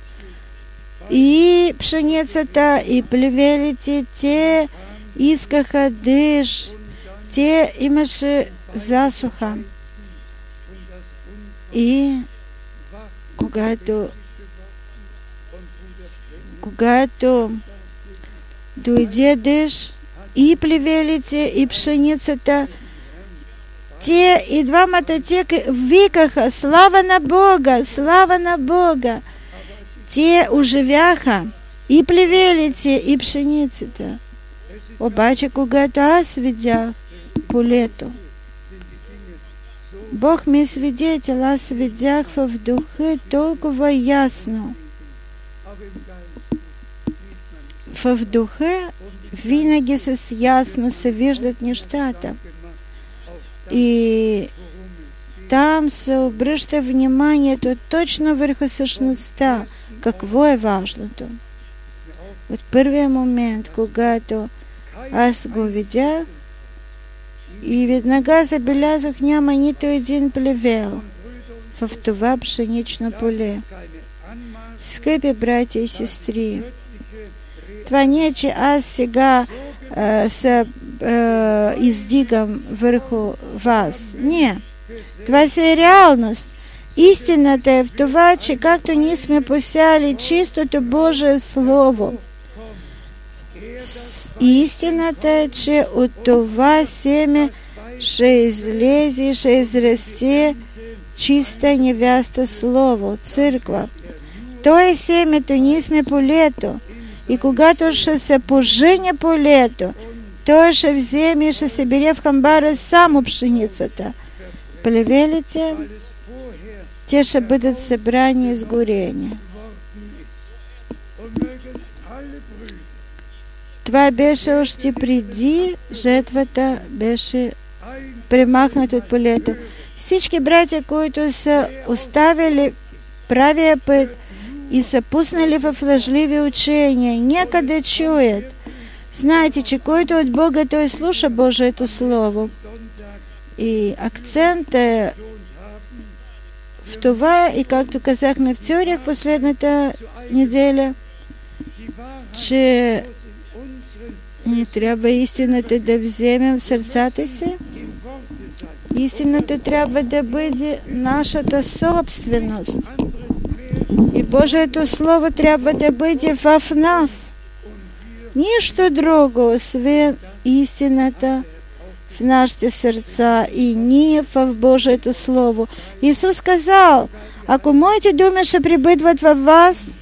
И пшеницата, и плевелите, те искаха дъжд, те имаше засуха. И когато когато дойде дъжд, и плевелите, и пшеницата, те и двамата те викаха: слава на Бога, слава на Бога. Те оживяха и плевелите, и пшеницата. Обаче, когато аз видях полето, Бог ми е свидетел, аз видях в духа толкова ясно. В духа винаги с ясно се виждат нещата. И там се обръща вниманието точно върху същността. Какво е важното? От първия момент, когато аз го видях, и веднага забелязах, няма нито един плевел в това пшенично поле. Скъпи братя и сестри, това не е, че аз сега а, се а, издигам върху вас. Не. Това е реалност. Истината е в това, че както ние сме посяли чистото Божие Слово, истината е, че от това семе ще излезе, ще израсте чиста невяста Слово, църква. То е семето, ние сме полето. И когато ще се пожене полето, той ще вземе и ще се бере в хамбара само пшеницата. Плевелите, те ще бъдат събрани и изгорени. Това беше още преди жертвата беше премахната от полето. Всички братя, които са оставили правия път и са пуснали в лъжливи учения, нека да чуят. Знаете, че който от Бога, той слуша Божието Слово. И акцент е в това, и както казахме в Цюрих последната неделя, че не трябва истината да вземем в сърцата си Істината треба да бъде нашата собственост. И Божието Слово трябва да бъде в нас. Нищо друго, освен истината в нашите сърца и ние в Божието Слово. Исус казал, ако моите думи ще пребъдват във вас,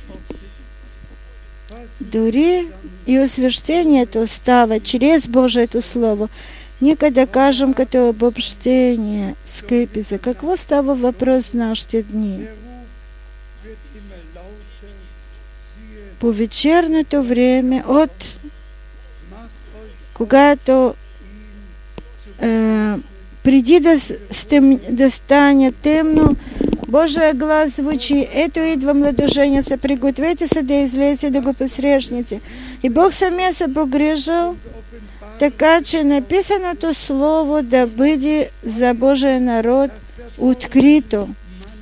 дори и освещението става чрез Божието Слово. Нека да кажем като обобщение, скъпи, за какво става въпрос в нашите дни. По вечерното време, от когато е, преди да, стем, да стане темно, Божия глас звучи: ето идва младоженеца, пригответе се да излезе да го посрещнете. И Бог самия се погрижил, така че написаното Слово да бъде за Божия народ открито,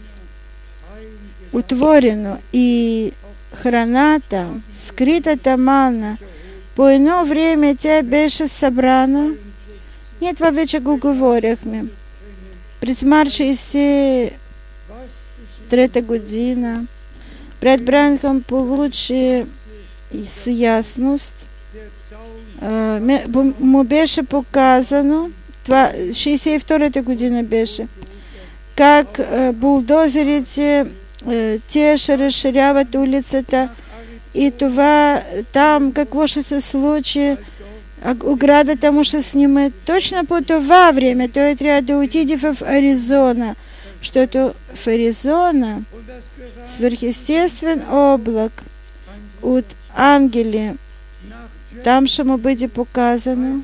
отворено. И храната, скритата манна, по едно време тя беше събрана. Ние това вече го говорихме. През март шейсет и трета година брат Бранхам получи с ясност, му беше показано, това шейсет и втората година беше, как булдозерите те ще разширяват улицата и това там какво ще се случи, оградата му ще снимат. Точно по това време той трябва да отиде в Аризона, защото в Аризона свърхъестествен облак от ангели, там ще му бъде показано.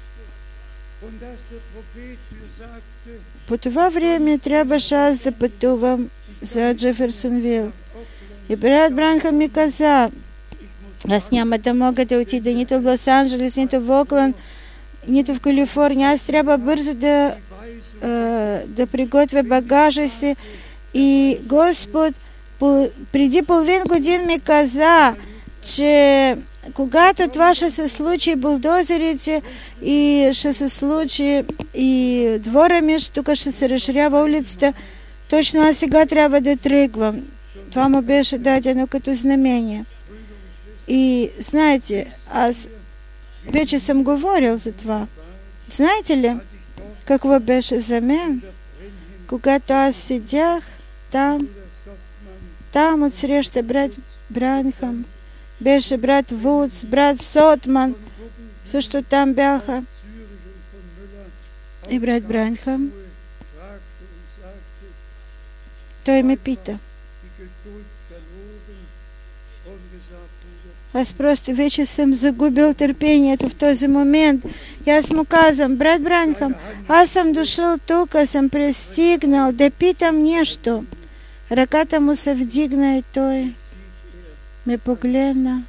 По това време трябваше аз да пътувам за Джеферсонвил. И брат Бранхам ми каза, аз няма да мога да отида нито в Лос-Анджелес, нито в Окланд, нито в Калифорния. Аз трябва бързо да, да приготвя багажа си. И Господ преди половин година ми каза, че когато това ще се случи, булдозерите и ще се случи и двора ми, тук ще се разширява улицата, точно аз сега трябва да тръгвам. Това му беше дадено като знамение. И знаете, аз вече съм говорил за това. Знаете ли какво беше за мен? Когато аз седях там, там отсреща брат Бранхам, беше брат Вудс, брат Сотман, също там бяха. И брат Бранхам, той ме пита. Аз просто вече съм загубил търпението в този момент. И аз му казвам, брат Бранхам, аз съм дошъл тук, съм пристигнал да питам нещо. Ръката му се вдигна и той ме погледна.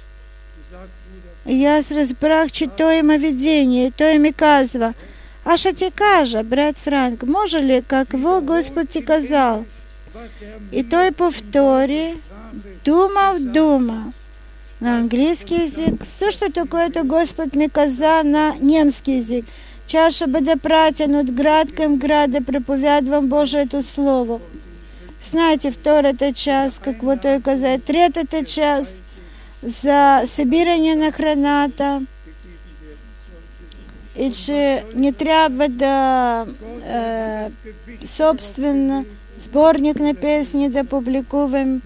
И аз разбрах, че той има видение. И той ми казва, аз ще ти кажа, брат Франк, може ли какво Господ ти казал? И той повтори дума в дума на английски език, същото, което Господ ми каза на немски език. Че аз ще бъда пратен от град към град да проповядвам Божието Слово. Знаете, втората част, какво той каза, третата част за събиране на храната. И че не трябва да е, собствен сборник на песни да публикувам.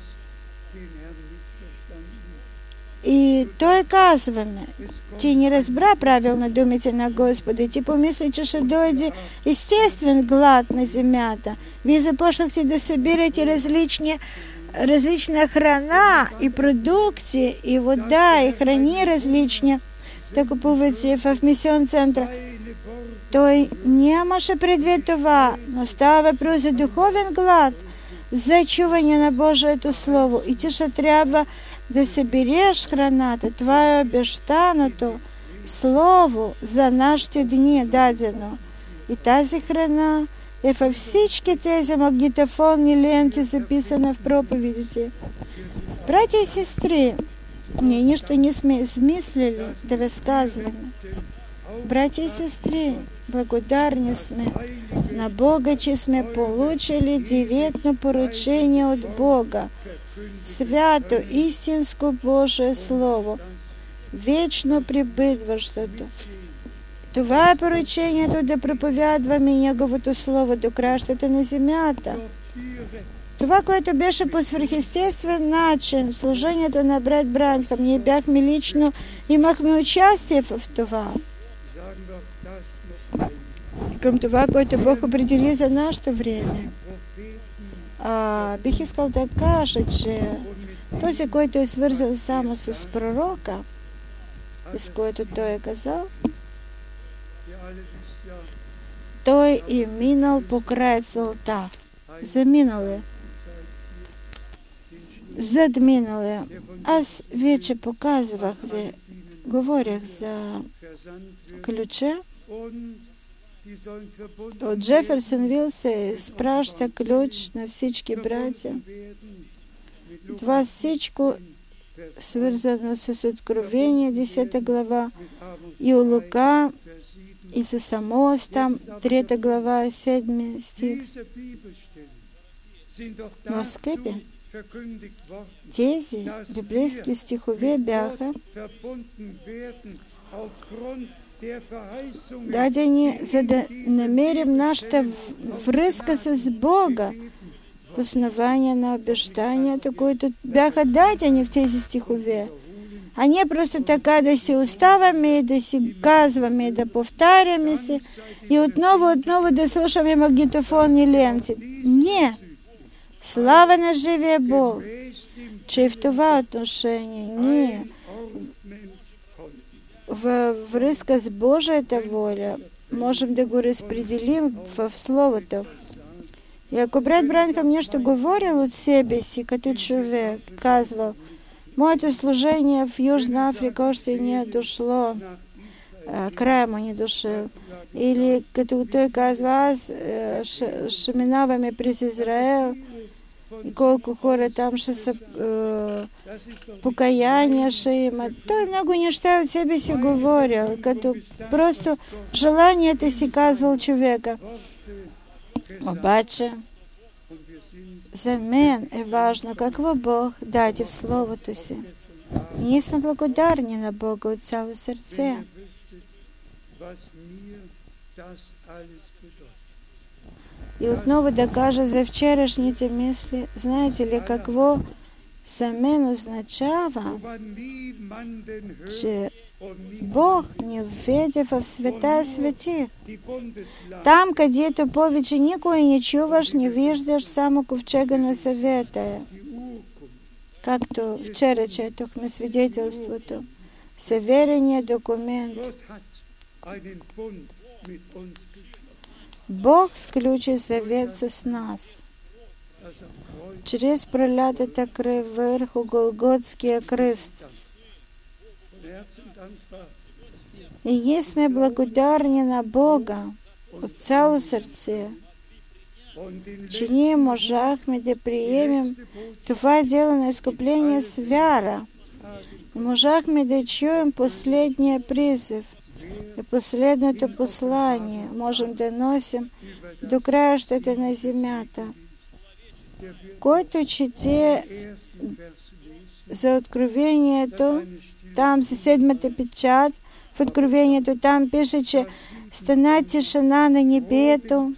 И той казва, ти не разбра правилно думите на Господа, ти помисли, че ще дойде естествен глад на земята. Вие започнахте да събирате различни, различна храна и продукти, и вода, и храни различни, да купувате в мисион центъра. Той нямаше предвид това, но става въпрос за духовен глад, за чуване на Божието Слово. И ти ще трябва да събереш храната. Това е обещаното Слово за нашите дни дадено. И тази храна е във всички тези магнитофонни ленти, записана в проповедите. Братя и сестри, ние нищо не сме измислили да разказваме. Братя и сестри, благодарні сме на Бога, че сме получили директно поручение от Бога, свято, истинско Божие Слово, вечно пребъдващото. Това е поручението да проповядваме Неговото Слово до кращата на земята. Това, което беше по свръхестествен начин в служението на брат Бранхам, ние бяхме лично, имахме участие в това. Към това, което Бог определи за нашето време. А, бих искал да кажа, че този, който е свързан само с пророка, с което той е казал, той е минал покрай целта. Заминал е. Задминал е. Аз вече показвах ви, говорих за ключа. От Джеферсонвил се изпраща ключ на всички братя. Това всичко свързано с Откровение, десета глава, и у Лука, и с Амос, там, трета глава, седми стих. Но, скъпи, тези библейски стихове бяха дадени, за да намерим нашата връзка с Бога в основание на обещанията, които бяха дадени в тези стихове. А не просто така да си оставаме и да си казваме, да повтаряме се и отново, отново да слушаме магнитофонни ленти. Не! Слава на живия Бог, че в това отношение ние във връзка с Божията воля можем да го разпределим в Словото. И ако брат Бранхам нещо говорил от себе си, като човек, казвал, моето служение в Южна Африка още не е дошло, края му не дошъл. Или като той казва, аз ще, ще минаваме през Израел, и колко хора там ще са е, покаяния ще имат. Той много неща от себе си говорил, като просто желанията си казвал човека. Обаче, за мен е важно какво Бог даде в Словото си. Ние сме благодарни на Бога от цяло сърце. И отново да кажа за вчерашните мисли, знаете ли какво за мен означава, че Бог ни введе в света светих. Там, където повече никой не чуваш, не виждаш, само ковчега на Завета. Както вчера четохме свидетелството. Съверения документ. Бог сключи завет с нас. Чрез пролятата кръв върху Голготския кръст. И ние сме благодарни на Бога от цяло сърце, че ние можахме да приемем това дело на изкупление с вяра. И можахме да чуем последния призив и последното послание. Можем да носим до краищата на земята. Който чете за Откровението, там за седмата печат, в Откровението там пише, че стана тишина на небето.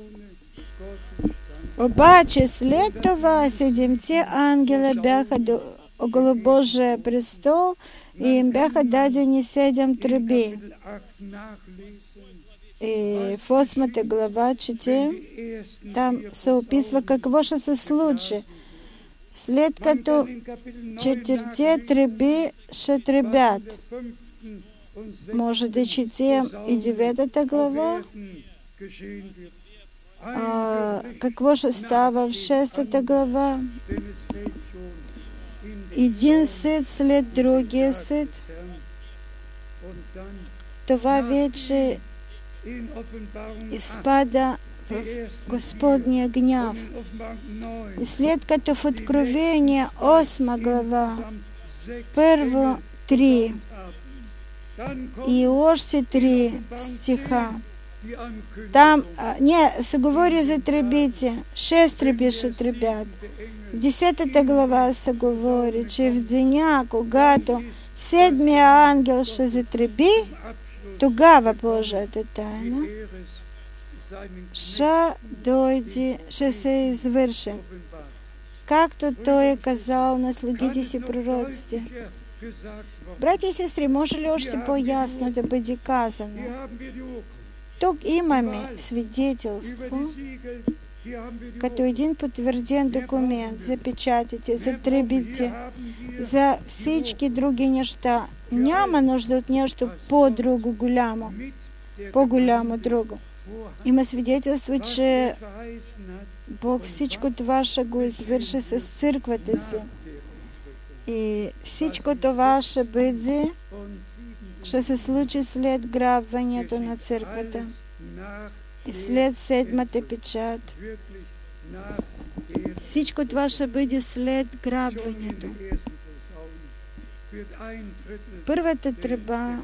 Обаче след това седемте ангела бяха до около Божия престол и им бяха дадени седем тръби. И в осмата глава четем, там се описва какво ще се случи. След като четирите тръби ще тръбят. Може да четем и деветата глава. А, какво ще става в шестата глава? Един съд след другия съд. Това вече изпада в Господния гняв. И след като в Откровение осма глава, първо три и още три стиха, Там не се говори за трибите, шестри пише трибят. В десетата глава се говори, че в деня, когато седмия ангел ще затреби, тогава Божията тайна ще дойде, ще се извърши. Както той е казал на слугите си пророците. Братя и сестри, може ли още по-ясно да бъде казано? Тук имаме свидетелство, като един потвърден документ за печатите, за тръбите, за всички други неща. Няма нужда от нещо по-друго голямо, по-голямо друго. Има свидетелство, че Бог всичко това ще го извърши с църквата си. И всичко това ще бъде, ще се случи след грабването на църквата и след седмата печат. Всичко това ще бъде след грабването. Първата тръба,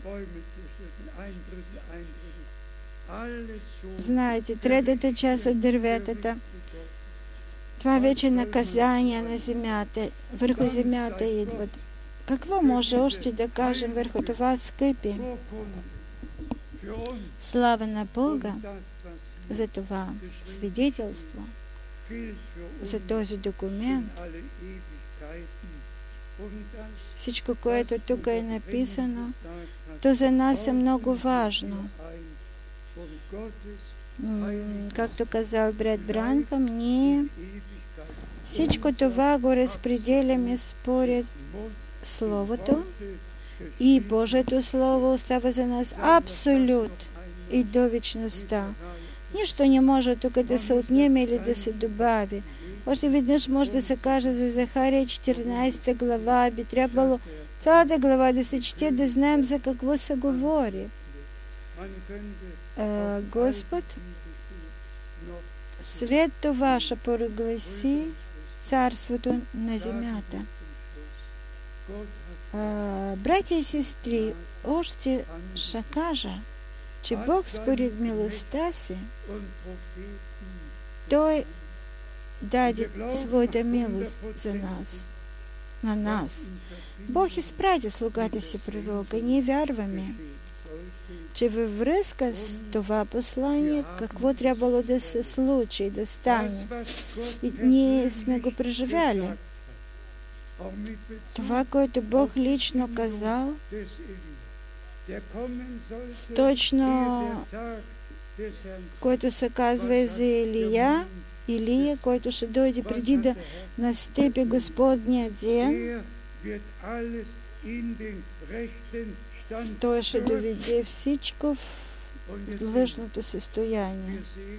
знаете, третата част от дърветата, това вече наказание на земята, върху земята идват. Какво може още да кажем върху това, скъпи? Слава на Бога за това свидетелство, за този документ. Всичко, което тук е написано, то за нас е много важно. Както казал брат Бранхам, ние всичко това го разпределяме според Словото и Божието Слово остава за нас абсолют и до вечността. Нищо не може тук да се отнеме или да се добави. Още веднъж може да се каже за Захария четиринадесета глава, би трябвало цялата глава да се чете, да знаем за какво се говори. А, Господ след това ще прогласи царството на земята. А, братя и сестри, още ще кажа, че Бог според милостта си, Той даде своята милост за нас, на нас. Бог изпрати слугата си пророка. Ние вярваме, че във връзка с това послание, какво трябвало да се случи, да стане. И ние сме го преживяли. Това, което Бог лично казал, точно, което се казва и за Илия, Илия, който ще дойде преди да настъпи Господния ден, Той ще доведе всичко в длъжното състояние.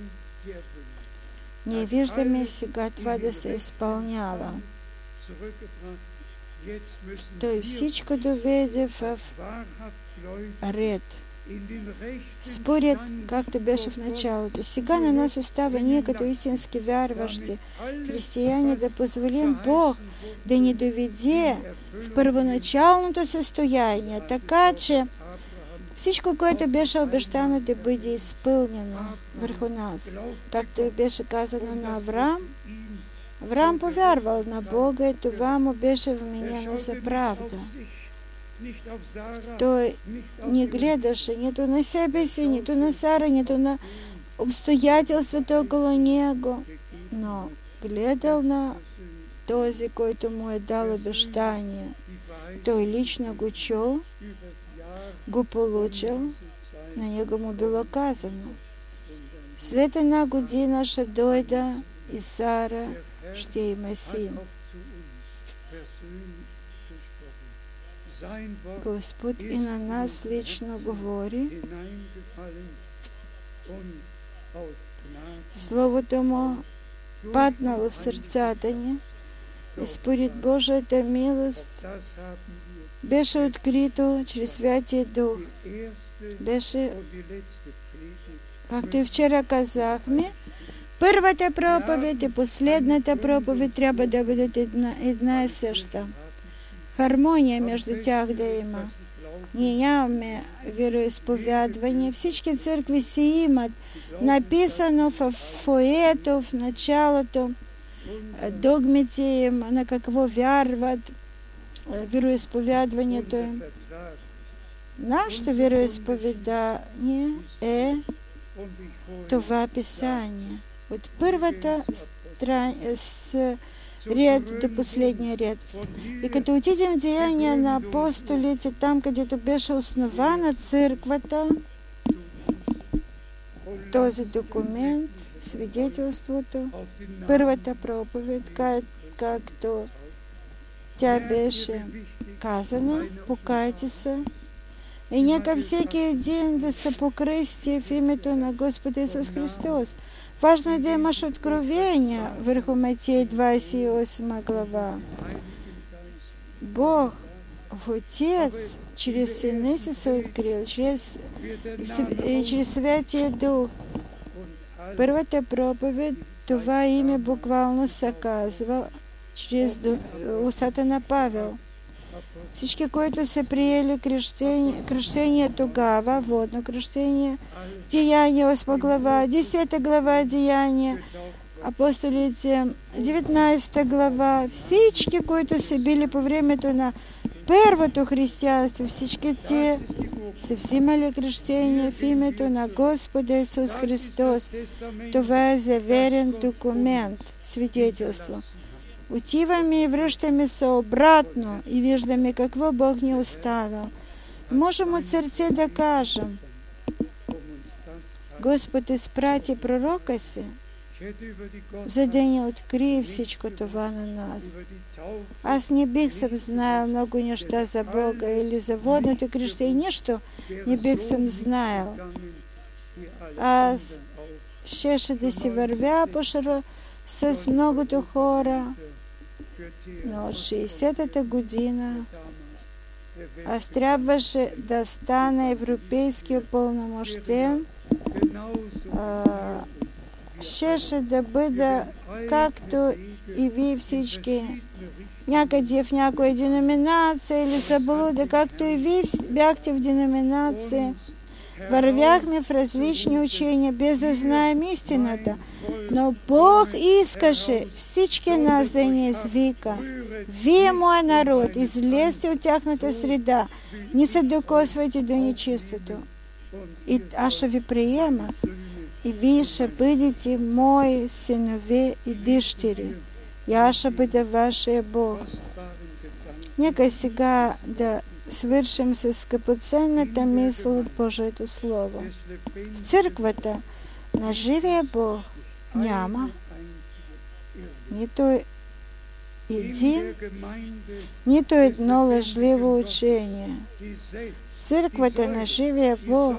Ние виждаме сега това да се изпълнява. Той всичко доведе в ред. Според, както беше в началото. Сега на нас остава ние като истински вярващи християни да позволим Бог да ни доведе в първоначалното състояние, така че всичко, което беше обещано да бъде изпълнено върху нас. Както и беше казано на Авраам, Авраам повярвал на Бога и това му беше вменено за правда. Той не гледаше нито на себе си, нито на Сара, нито на обстоятелствата около него, но гледал на този, който му е дал обещание. Той лично го чул, го получил, на него му било казано. След една година ще дойда и Сара ще има син. Господ и на нас лично говори. Словото му паднало в сърцата ни и според Божията милост беше открито чрез Святия Дух. Беше, както и вчера казахме, първата проповед и последната проповед трябва да бъдат една, една и съща. Хармония между тях да има. ніями віроісповідування. Всички церкви сі имат написано фоетов, началото, догмите им, на какво вярват, віроісповідуването им. Нашето віроісповідання е това писание. От първата стран... с ред до последния ред. И като отидем в Деяния на апостолите, там, където беше основана църквата, този документ, свидетелството, първата проповед, как, както тя беше казана, покайте се. И нека всеки един да се покръсти в името на Господа Исус Христос. Важно е да имаш откровение върху Матей двадесет и осма глава. Бог, Отец, чрез Сина си се открил, чрез, и чрез Святия Дух. Първата проповед, това име буквално се казва чрез устата на Павел. Всички, които са приели кръщение, кръщение тогава, водно кръщение, Деяния осма глава, десета глава Деяния, апостолите деветнадесета глава, всички, които са били по времето на първото християнство, всички те са взимали кръщение в името на Господа Исус Христос. Това е заверен документ, свидетелство. Отиваме и връщаме се обратно и виждаме какво Бог ни оставил. Можем от сърце да кажем: Господ изпрати пророка си, за да ни открие всичко това на нас. Аз не бих съм знаел много неща за Бога или за водното кръщение, нищо не бих съм знаел. Аз щеше да си вървя по широко с многото хора, но от шейсетата година аз трябваше да стана европейски упълномощен. Щеше да бъда, както и вие всички, някъде в някоя деноминация или заблуда, както и вие бяхте в деноминация. Вървяхме в различни учения, без да знаем истината. Но Бог искаше всички нас да ни извика: вие, мой народ, излезте от тяхната среда, не се докосвайте до нечистото. И аз ще ви приема. И вие ще бъдете мои синове и дъщери. И аз ще бъда вашия Бог. Нека сега да свършим с скъпоценната мисъл от Божието Слово. В църквата на живия Бог няма нито един, нито едно лъжливо учение. Църквата на живия Бог,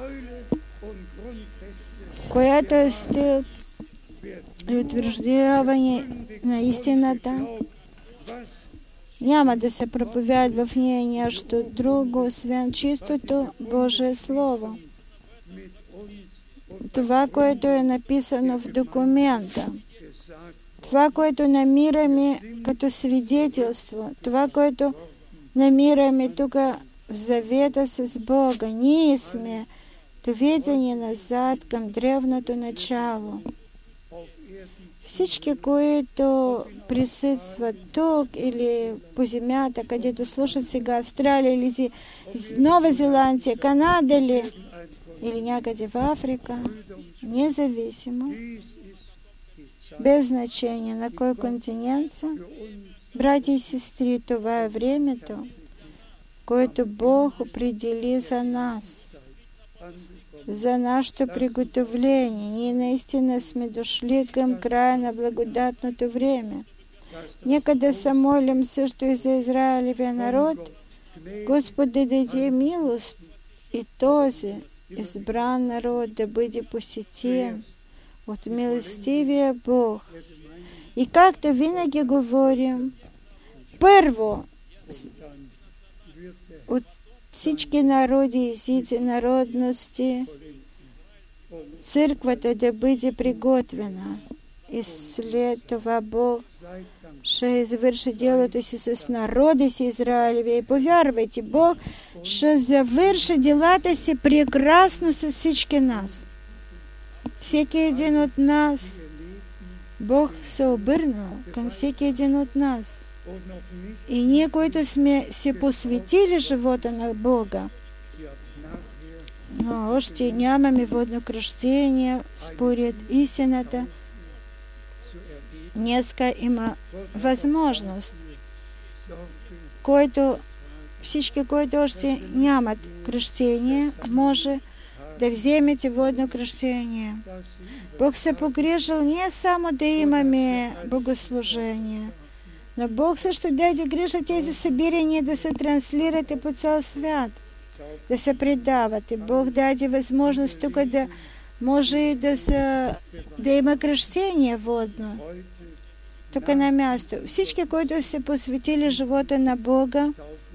която е стълб и утвърждаване на истината, няма да се проповядва в нея нещо друго, освен чистото Божие Слово. Това, което е написано в документа, това, което намираме като свидетелство, това, което намираме тук в завета с Бога, ние сме доведени назад към древното начало. Всички, които присъстват тук или по земята, където слушат сега, Австралия или Нова Зеландия, Канада ли, или някъде в Африка, независимо, без значение на кой континент са, братя и сестри, това е времето, което Бог определи за нас, за нашето приготовление. Ние наистина сме дошли към края на благодатното време. Нека да се молим също и за Израилевия народ. Господ да даде милост и този избран народ да бъде посетен от милостивия Бог. И както винаги говорим, първо от всички народи, езици, народности, църквата да бъде приготвена. И след това Бог ще извърши делото си с народа си Израилевия. И повярвайте, Бог що завершить ділати сі прекрасно со всички нас. Всякий один от нас, Бог се обърнал към всеки един от нас. И ние, които сме си посветили живота на Бога, но още нямаме водно кръщение според истината, днеска има възможност, който всички, които още нямат кръщение, може да вземете водно кръщение. Бог се погрижил не само да имаме богослужение, но Бог също даде грижа тези събирания да се транслират и по цял свят, да се предават. И Бог даде възможност тук да може и да, са, да има кръщение водно. Тук на място. Всички, които се посветили живота на Бога,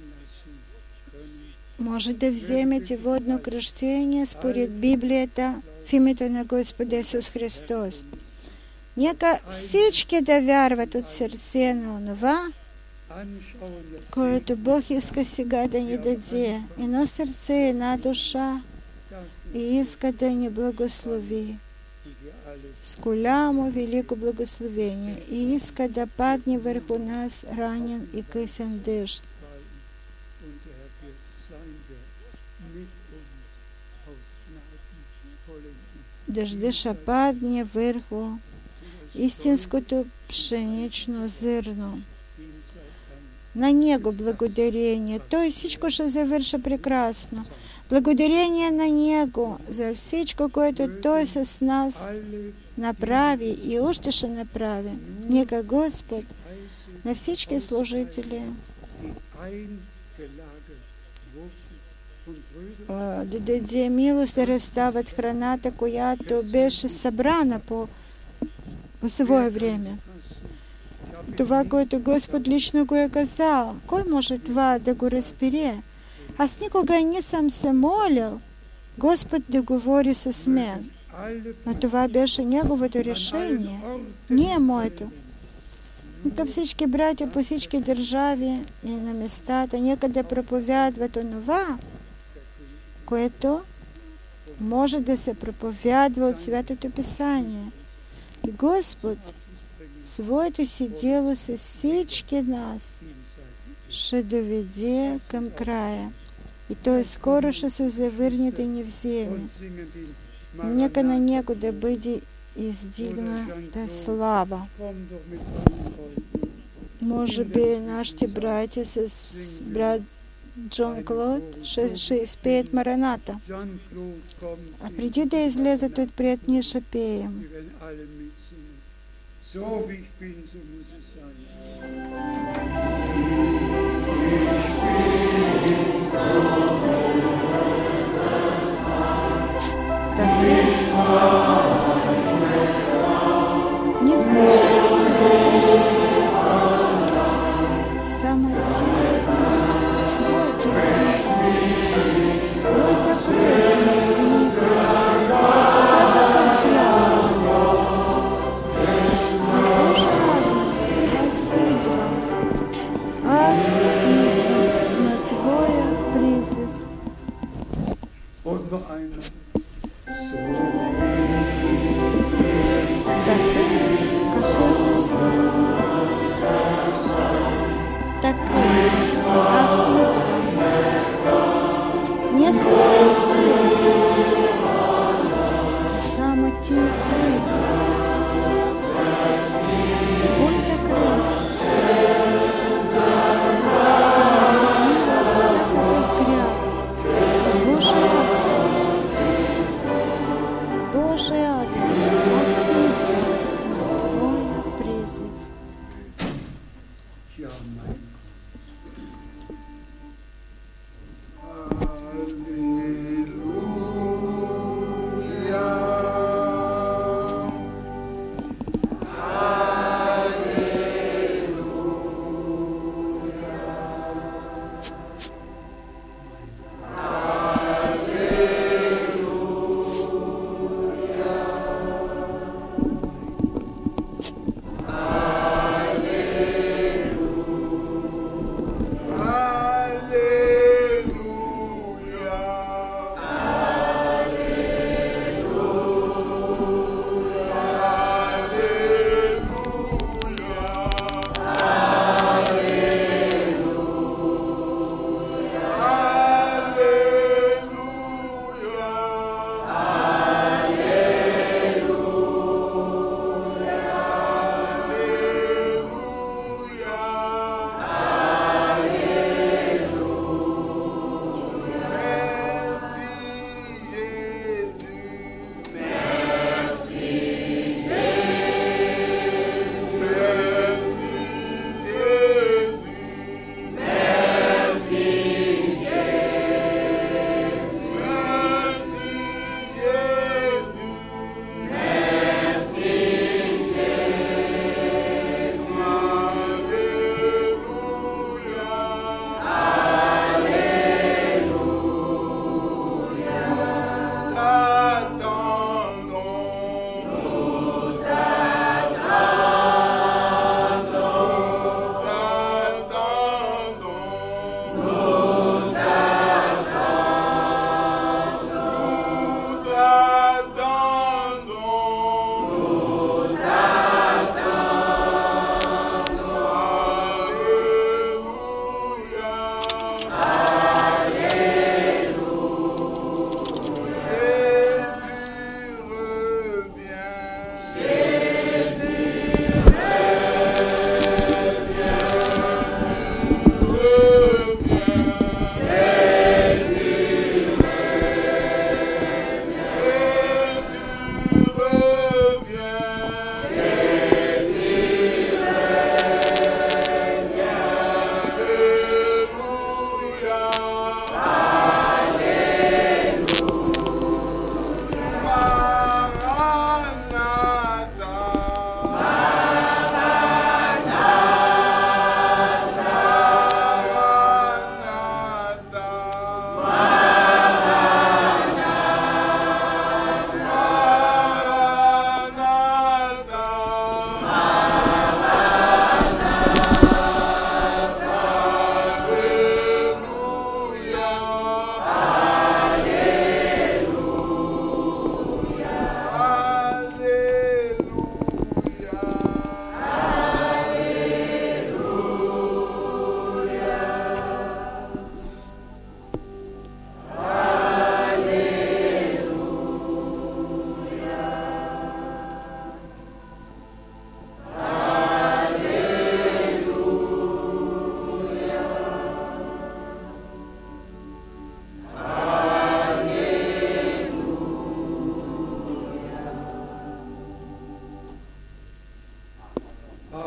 може да вземете водно кръщение според Библията в името на Господа Исус Христос. Нека всички да вярват от сърце на онова, което Бог иска сега да ни даде. Едно сърце, една душа и иска да ни благослови с голямо велико благословение и иска да падне върху нас ранен и късен дъжд. Дъждът ще падне върху истинското пшенично зърно. На Него благодарение. Той всичко ще завърши прекрасно. Благодарение на Него за всичко, което Той с нас направи и още ще направи. Нека Господ на всички служители да даде милост да разстават храната, която беше събрана по, по свое време. Това, което Господ лично го е казал, кой може това да го разбере? Аз никога не съм се молил Господ да говори с мен, но това беше Неговото решение, не е моето. Нека всички братя по всички държави и на местата, нека да проповядват онова, което може да се проповядва от Святото Писание. И Господ своето си дело с всички нас ще доведе към края. И Той скоро ще се завърне да ни вземе. Нека на Него да бъде издигната слава. Може би нашите братя с брат Джон Клод ще, ще изпеят Мараната. А преди да излезат отпред, ние ще пеем. Не смейся, Господи, само Ти, Твой Ты свет, Твоя кровь не смирит, всякая прямо. Боже Агнец, Асидра, Асидра, на Твоя призыв. Такой, Асидра, не смейся, само Ти, Ти, Твоя кровь смирит всякого греха. Боже Агнец, Боже Агнец, Асидра, на Твоя призыв.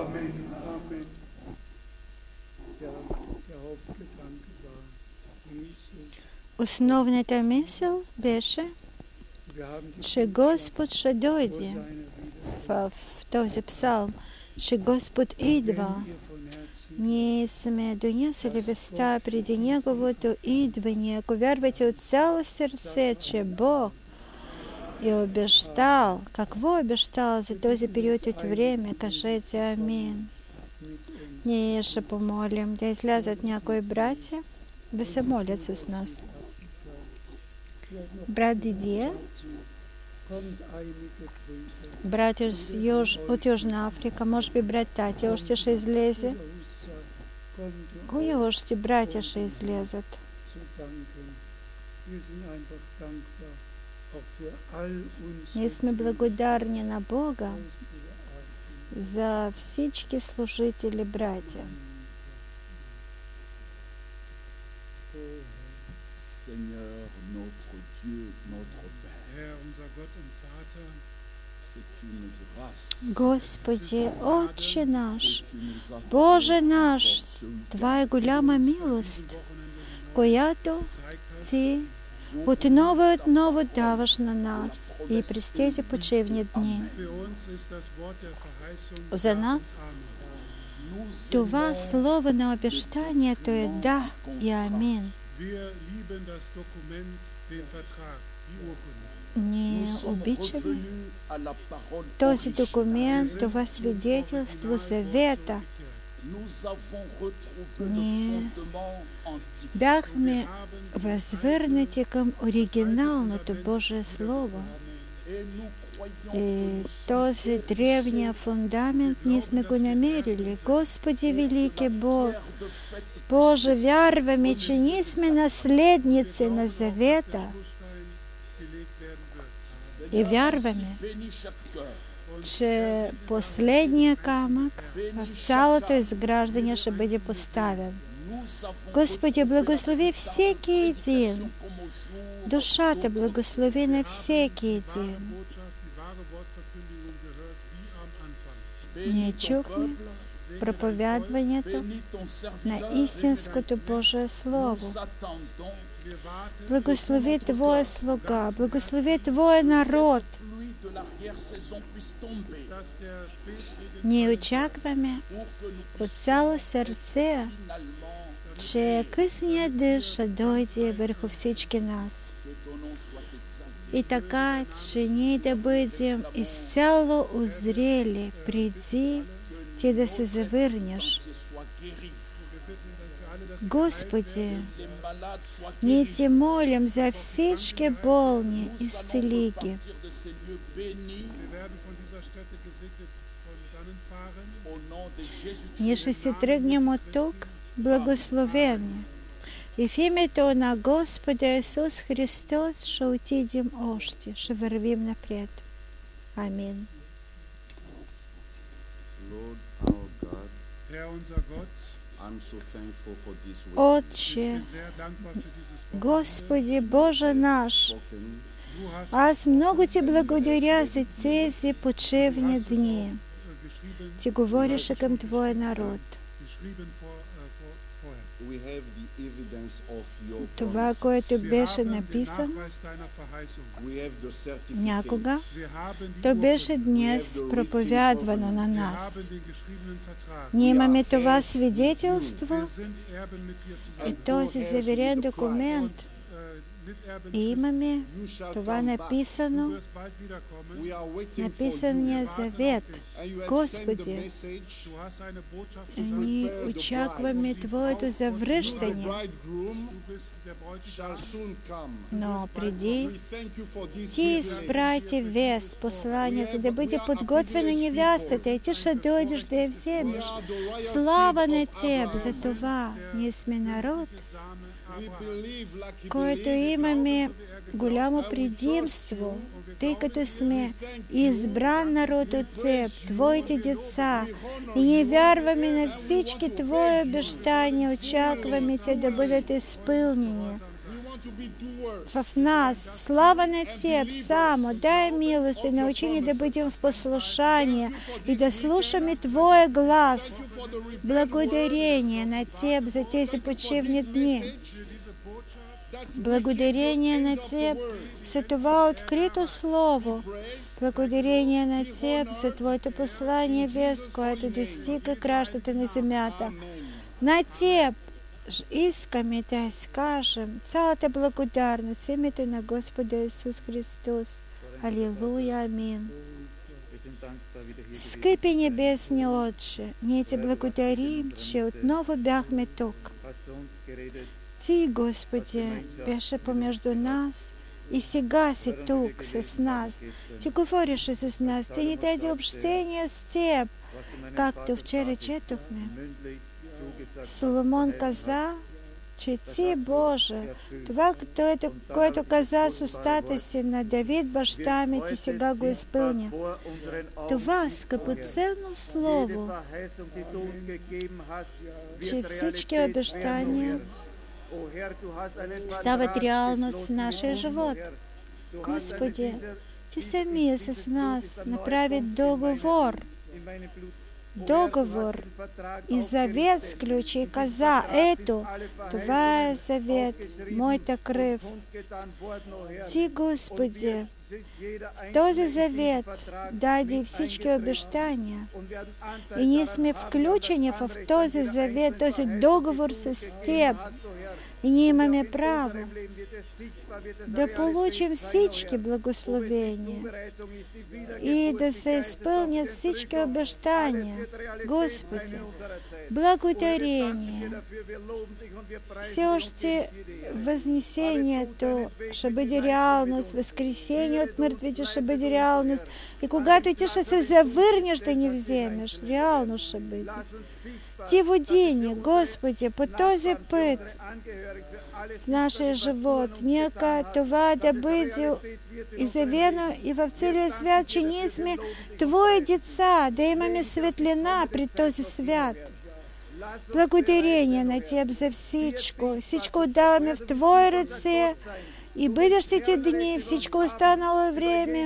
Основната мисъл беше, че Господ ще дойде в този псалм, че Господ идва. Ние сме донесли веста преди Неговото идване. Ако вярвате от цяло сърце, че Бог е обещал, какво обещал за този период от време, кажете амин. Ние ще помолим да излязат някои братя, да се молят с нас. Брат Дидие, брат от Южна Африка, може би брат Тати още ще излезе. Кои още братя ще излезат? Ние сме благодарни на Бога за всички служители братя. Господи, Отче наш, Боже наш, Твоя голяма милост, която Ти отново и отново даваш на нас и през тези почивни дни. За нас това слово на обещанието е да и амин. Ние обичаме този документ, това свидетелство, завета. Ние бяхме възвърнати към оригиналното Божие Слово. И този древния фундамент ние сме го намерили. Господи, велики Бог, Боже, вярваме, че ние сме наследници на завета. И вярваме, че последния камък в цялото изграждане ще бъде поставен. Господи, благослови всеки един. Душата благослови на всеки един. Ние чухме проповядването на истинското Божие Слово. Благослови Твоя слуга, благослови Твоя народ. Ние очакваме от цяло сърце, че късният дъжд ще дойде върху всички нас. И така, че ние да бъдем изцяло узрели преди Ти да се завърнеш. Господи, ние Ти молим за всички болни, изцели ги. Ние ще се тръгнем от тук благословени. И в името на Господа Исус Христос ще отидем още, ще вървим напред. Амин. Отче, Господи, Боже наш, аз много Ти благодаря за тези почивни дни. Ти говориш към Твоя народ. Това, което беше написано някога, то беше днес проповядвано на нас. Ние имаме това свидетелство и този заверен документ. И имаме това написано, написания завет. Господи, ние очакваме Твоето завръщане. Но преди Ти изпрати вест, послание, за да бъде подготвена невестата, и Ти ще дойдеш да я вземеш. Слава на Теб за това. Ние сме народ, който имаме голямо предимство, тъй като сме избран народ от Теб, Твоите деца, и ние вярваме на всички Твои обещания, очакваме Те да бъдат изпълнени. в нас. Слава на Теб, само, дай милость и научи не да будем в послушании и да слушаме Твой глас. Благодарение на Теб за тези почивни дни. Благодарение на Теб за това открито Слово. Благодарение на Теб за Твоето послание вест, което достига кращата на земята. На Теб искаме да скажем цялата благодарност в името на Господа Исус Христос. Алилуя, амин. Скъпи небесни Отче, ние Ти благодарим, че отново бяхме тук. Ти, Господи, беше помежду нас и сега си тук с нас. Ти говориш с нас, Ти ни даде общение с Теб, както вчера четохме. Соломон каза, че Ти, Боже, това, което, което каза с устата си на Давид, баща ми, Ти сега го изпълня. Това скъпоценно Слово, че всички обещания стават реалност в нашия живот. Господи, Ти самия с нас направи договор. Договор и завет сключи и каза, ето, това е завет, моята кръв. Ти, Господи, в този завет даде всички обещания. И ние сме включени в този завет, този договор с Теб. И ние имаме право да получим всички благословения и да се изпълнят всички обещания. Господи, благодарение. Все още възнесението ще бъде реалност, възкресение от мъртвите ще бъде реалност. И когато Ти ще се завърнеш да ни вземеш, реално ще бъде. Ти води ни, Господи, по този път в нашия живот. Нека това да бъде изявено и в целия свят, че ние сме Твои деца, да имаме светлина при този свят. Благодарение на Теб за всичко. Всичко отдаваме в Твои ръце и бъдещите дни, всичко останало време.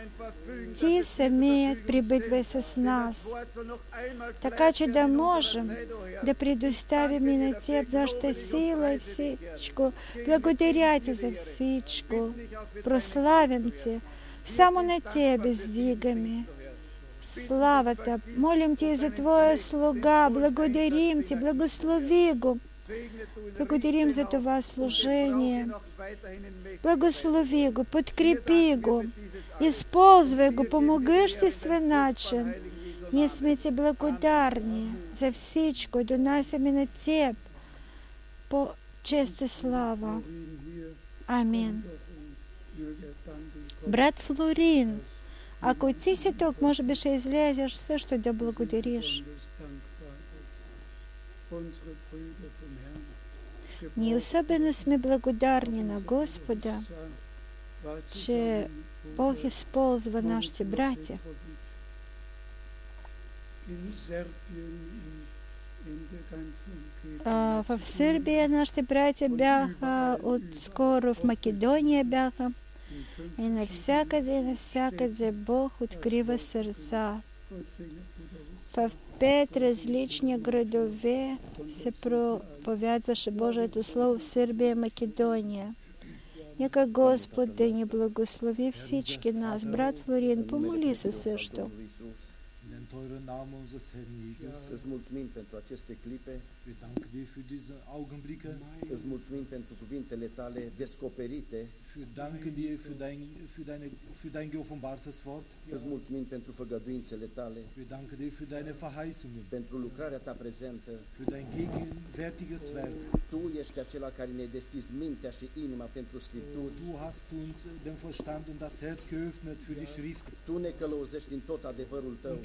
Ти самият прибъдвай с нас, така че да можем да предоставим и на Теб нашата сила и всичко. Благодаря Ти за всичко. Прославим Те. Само на Тебе издигаме славата. Молим Ти за Твоя слуга. Благодарим Ти. Благослови го. Благодарим за това служение. Благослови го, подкрепи го, използвай го по могъществен начин. Ние сме Ти благодарни за всичко. Донасяме на Теб по чест и слава. Амин. Брат Флорин, ако Ти си тук, може би ще излезеш също да благодариш. Ние особено сме благодарни на Господа, че Бог използва нашите братя. А, в Сърбия нашите братя бяха, отскоро в Македония бяха, и навсякъде, и навсякъде Бог открива сърца. В пет различни градове се проповядваше Божието Слово в Сърбия и Македония. Нека Господ да ни благослови всички нас. Брат Флорин, помоли се също. Îți mulțumim pentru aceste clipe, îți mulțumim pentru cuvintele Tale descoperite, îți mulțumim pentru făgăduințele Tale, pentru lucrarea Ta prezentă. Tu ești acela care ne-ai deschis mintea și inima pentru Scripturi. Tu ne călăuzești în tot adevărul Tău.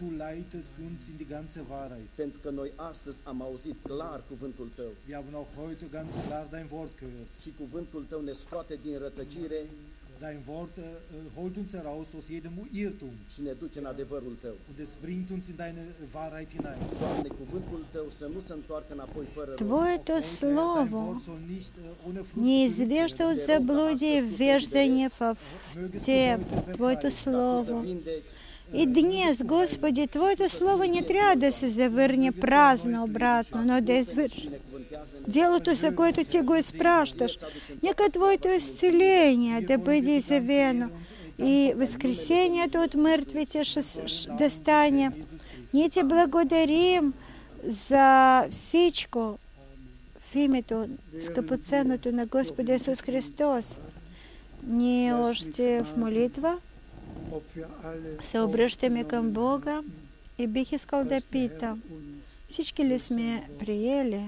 Pentru că noi astăzi am auzit clar cuvântul Tău. Și cuvântul Tău ne scoate din rătăcire Dein Wort äh, holt uns heraus aus jedem Irrtum și ne duce în adevărul Tău. und es bringt uns in deine Wahrheit hinein. Doamne, cuvântul Tău să nu se întoarcă înapoi fără rod. Твоето Dein Слово Wort soll nicht äh, ohne Frucht не zurückkehren. извежда от заблудия и ввеждания в те. Твоето Să Слово. vindeci, И днес, Господи, Твоето Слово не трябва да се завърне празно обратно, но да извърши делото, за което Ти го изпращаш. Нека Твоето изцеление да бъде изявено и възкресението от мъртвите да стане. Ние Ти благодарим за всичко в името скъпоценното на Господа Исус Христос. Ние още в молитва се обръщаме към Бога и бих искал да питам, всички ли сме приели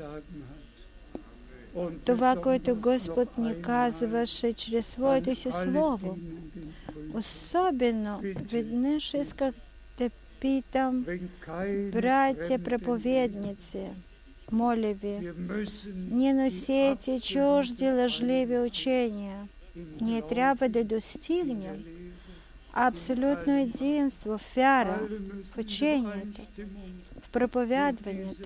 това, което Господ ни казваше чрез Своето си Слово? Особено веднъж исках да питам, братя проповедници, моля ви, не носете чужди лъжливи учения. Ние трябва да достигнем абсолютно единство в вяра, в учението, в проповядването.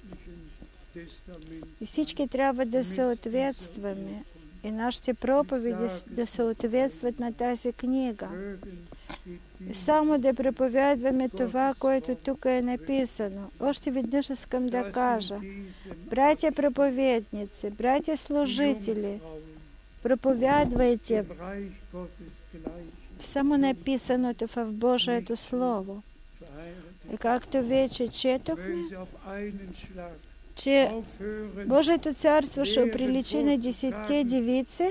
И всички трябва да съответстваме. И нашите проповеди да съответстват на тази книга. И само да проповядваме това, което тук е написано. Още веднъж искам да кажа, братя проповедници, братя служители, проповядвайте само написаното в Божието Слово. И както вече четохме, че Божието царство ще оприличи на десетте девици,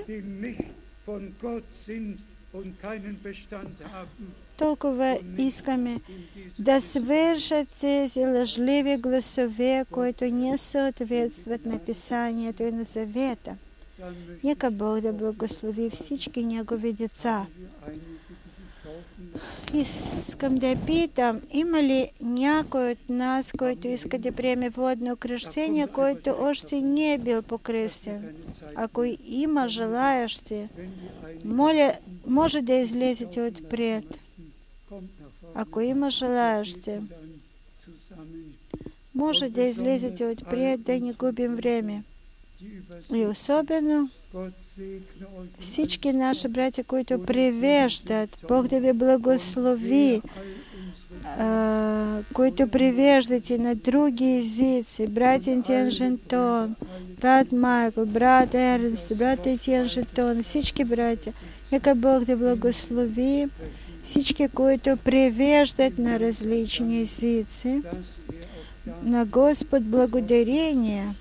толкова искаме да свършат тези лъжливи гласове, които не съответстват на Писанието и на Завета. Нека Бог да благослови всички Негови деца. Искам да питам, има ли някой от нас, който иска да приеме водно кръщение, който още не е бил покръстен? Ако има желаящи, моля, може да излезете отпред. Ако има желаящи, може да излезете отпред, да не губим време. И особено всички наши братя, които превеждат, Бог да ви благослови, а, които превеждате на други езици, брат Етиен Жентон, брат Майкл, брат Ернст, брат Етиен Жентон, всички братя, нека Бог да благослови всички, които превеждат на различни езици. На Господ благодарение,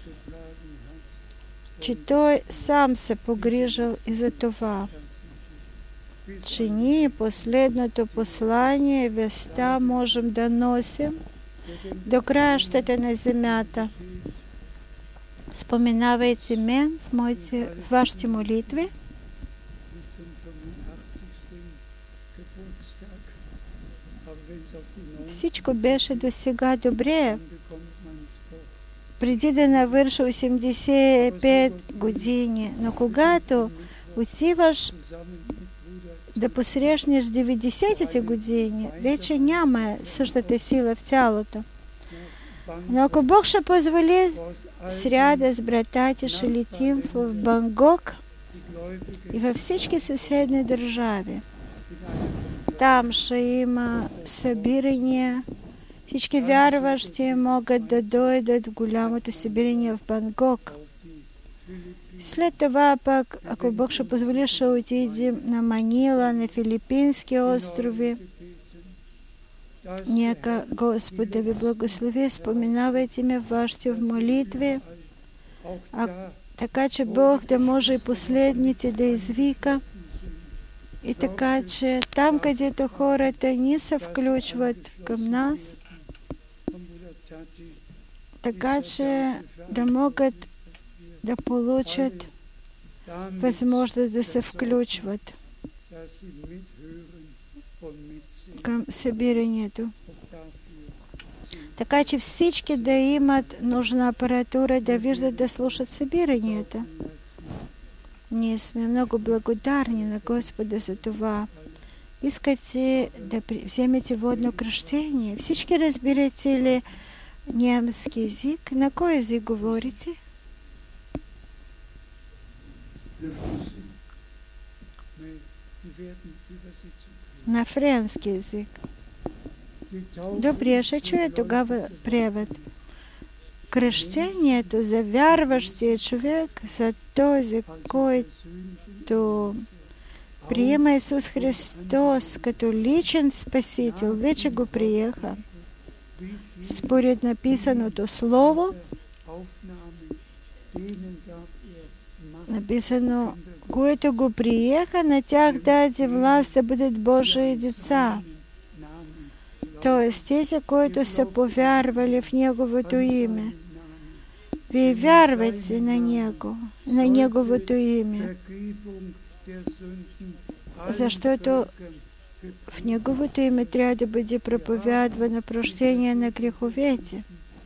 че Той сам се погрижил и за това, че ние последното послание и веста можем да носим до краищата на земята. Споменавайте мен в, моите, в вашите молитви. Всичко беше до сега добре, преди да навърши осемдесет и пет години. Но когато отиваш да посрещнеш деветдесетите години, вече няма същата сила в тялото. Но ако Бог ще позволи, в сряда с братати ще летим в Бангкок и във всички съседни държави. Там ще има събирания. Всички вярващи могат да дойдат в голямото събиране в Бангкок. След това пък, ако Бог ще позволи, ще отидем на Манила, на Филипински острови. Нека Господ да ви благослови, споменавайте ме в вашите молитви, а, така че Бог да може и последните да извика. И така, че там, където хората не се включват към нас, така че да могат да получат възможност да се включват към събирането. Така че всички да имат нужна апаратура, да виждат, да слушат събиранията. Ние сме много благодарни на Господа за това. Искате да вземете водно кръщение? Всички разбирате ли немски език? На кой език говорите? На френски език. Добре, ще чуя тогава превод. Кръщението за вярващия човек, за този, който приема Исус Христос като личен Спасител, вече го приеха. Според написаното Слово, написано, които го приеха, на тях даде власт да бъдат Божии деца. Тоест, тези, които са повярвали в Неговото име. Вие вярвате на Него, на Неговото име. Защото в Неговото име трябва да бъде проповядвано прощение на греховете.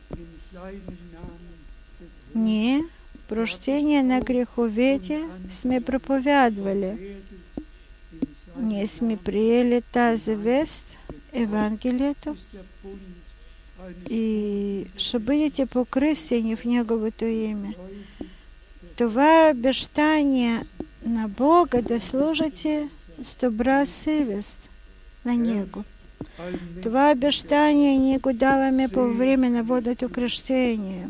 Ние прощение на греховете сме проповядвали. Ние сме приели тази вест, Евангелието, и ще бъдете покръстени в Неговото име. Това е обещание на Бога да служите с добра съвест на Него. Това обещание ние го даваме по време на водното кръщение.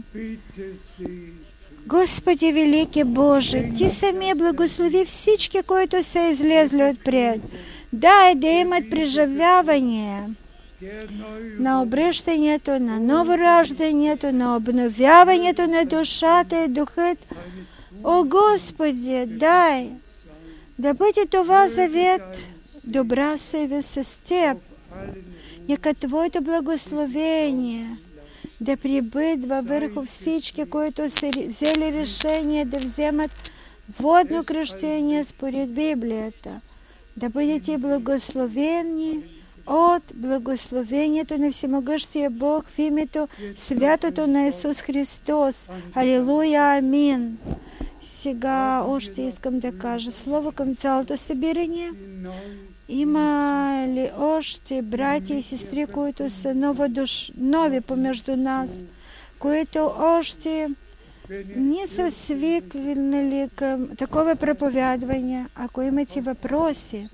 Господи, велики Боже, Ти сами благослови всички, които са излезли отпред. Дай да имат преживяване на обръщането, на новораждането, на обновяването на душата и духът. О, Господи, дай да бъде това завет, добра съвест с Теб. Нека Твоето благословение да прибъдва върху всички, които са взели решение да вземат водно кръщение според Библията. Да бъдете благословени от благословението на Всемогъщия Бог в името святото на Исус Христос. Алилуя, амин. Сега още искам да кажа слово към цялото събиране. Има ли още братя и сестри, които са новодуш... нови помежду нас, които още не са свикнали към такова проповядване? Ако имате въпроси,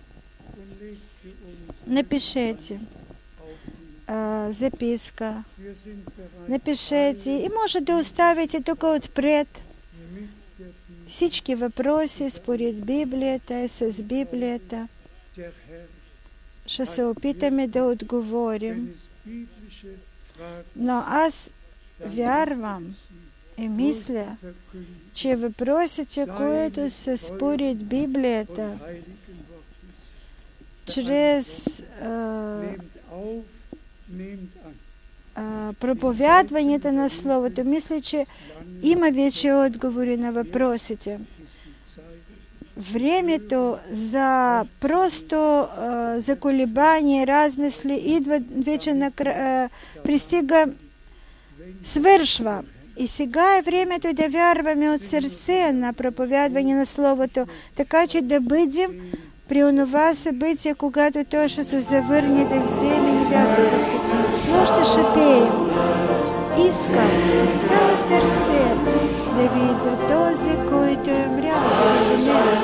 напишете а, записка, напишете и може да оставите тук отпред всички въпроси според Библията и с Библията. Ще се опитаме да отговорим. Но аз вярвам и мисля, че въпросите, които са според Библията, чрез а, а, проповядването на Словото, мисля, че има вече отговори на въпросите. Времето за просто а, за колебание, размисли идва вече на а, пристига, свършва. И сега е времето да вярваме от сърце на проповядване на Словото, така че да бъдем при онова събитие, когато Той ще се завърне да вземе невестата си. Но ще ще пеем. Искам в цяло сърце да видя този, който е умрял заради мен.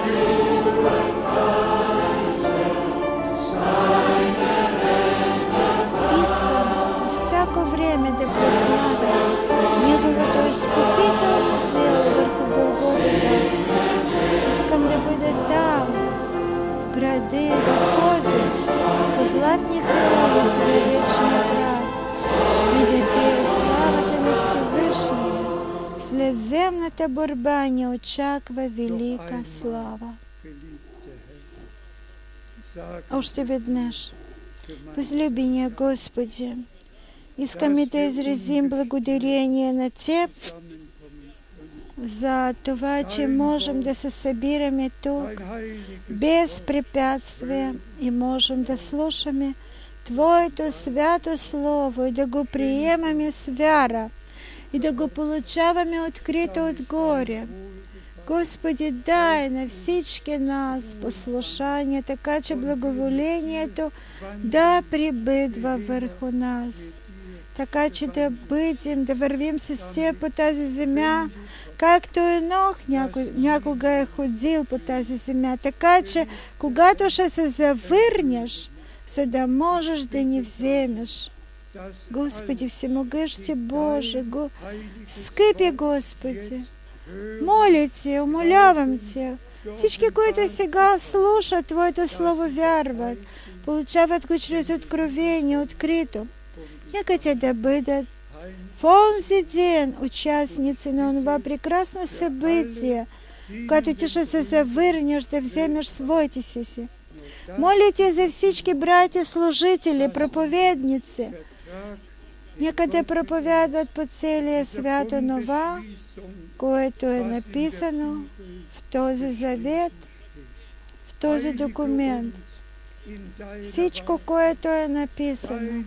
Искам всяко време да прославя Неговото изкупително тело върху Голгофа. Искам да бъда там, в града, и да ходя по златните улици на вечния град и да пея славата на Всевишния. След земната борба ни очаква велика слава. Още веднъж, възлюбения Господи, искаме да изразим благодарение на Теб за това, че можем да се събираме тук без препятствия и можем да слушаме Твоето свято Слово и да го приемаме с вяра и да го получаваме открито отгоре. Господи, дай на всички нас послушание, така че благоволението да прибидва върху нас. Така че да бъдем, да вървим с Теб по тази земя, както Енох някога е ходил по тази земя. Така че, когато ще се завърнеш, за да можеш да ни вземеш. Господи, всемогъщи Боже, го... скъпи Господи, моля Те, умолявам Те, всички, които сега слушат Твоето Слово, вярват, получават го чрез откровение, открито. Нека те да бъдат в онзи ден участници на това прекрасно събитие, когато ти ще се завърнеш да вземеш своите си. Моля Те за всички братя, служители, проповедници. Нека да проповядват по целия свят онова, което е написано в този завет, в този документ. Всичко, което е написано.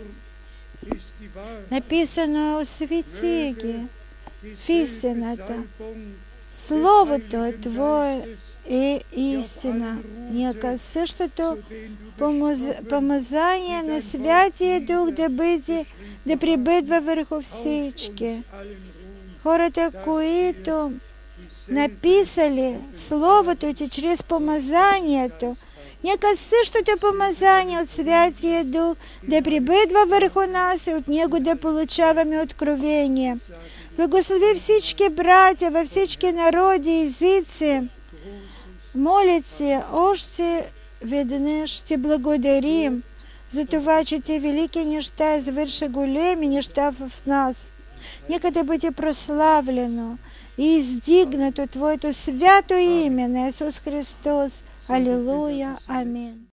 Написано освети ги в истината. Словото Твое е истина. Нека същото помазание на Святия Дух да бъде, да прибъдва върху всички. Хората, които написали Словото Ти чрез помазанието, нека същото помазание от Святия Дух да прибъдва върху нас и от Него да получаваме откровение. Благослови всички братя във всички народи и езици. Моля Те, още веднъж Ти благодарим за това, че Ти велики неща извърши, големи неща в нас. Нека да бъде прославлено и издигнато Твоето свято име на Исус Христос. Алилуя. Амин.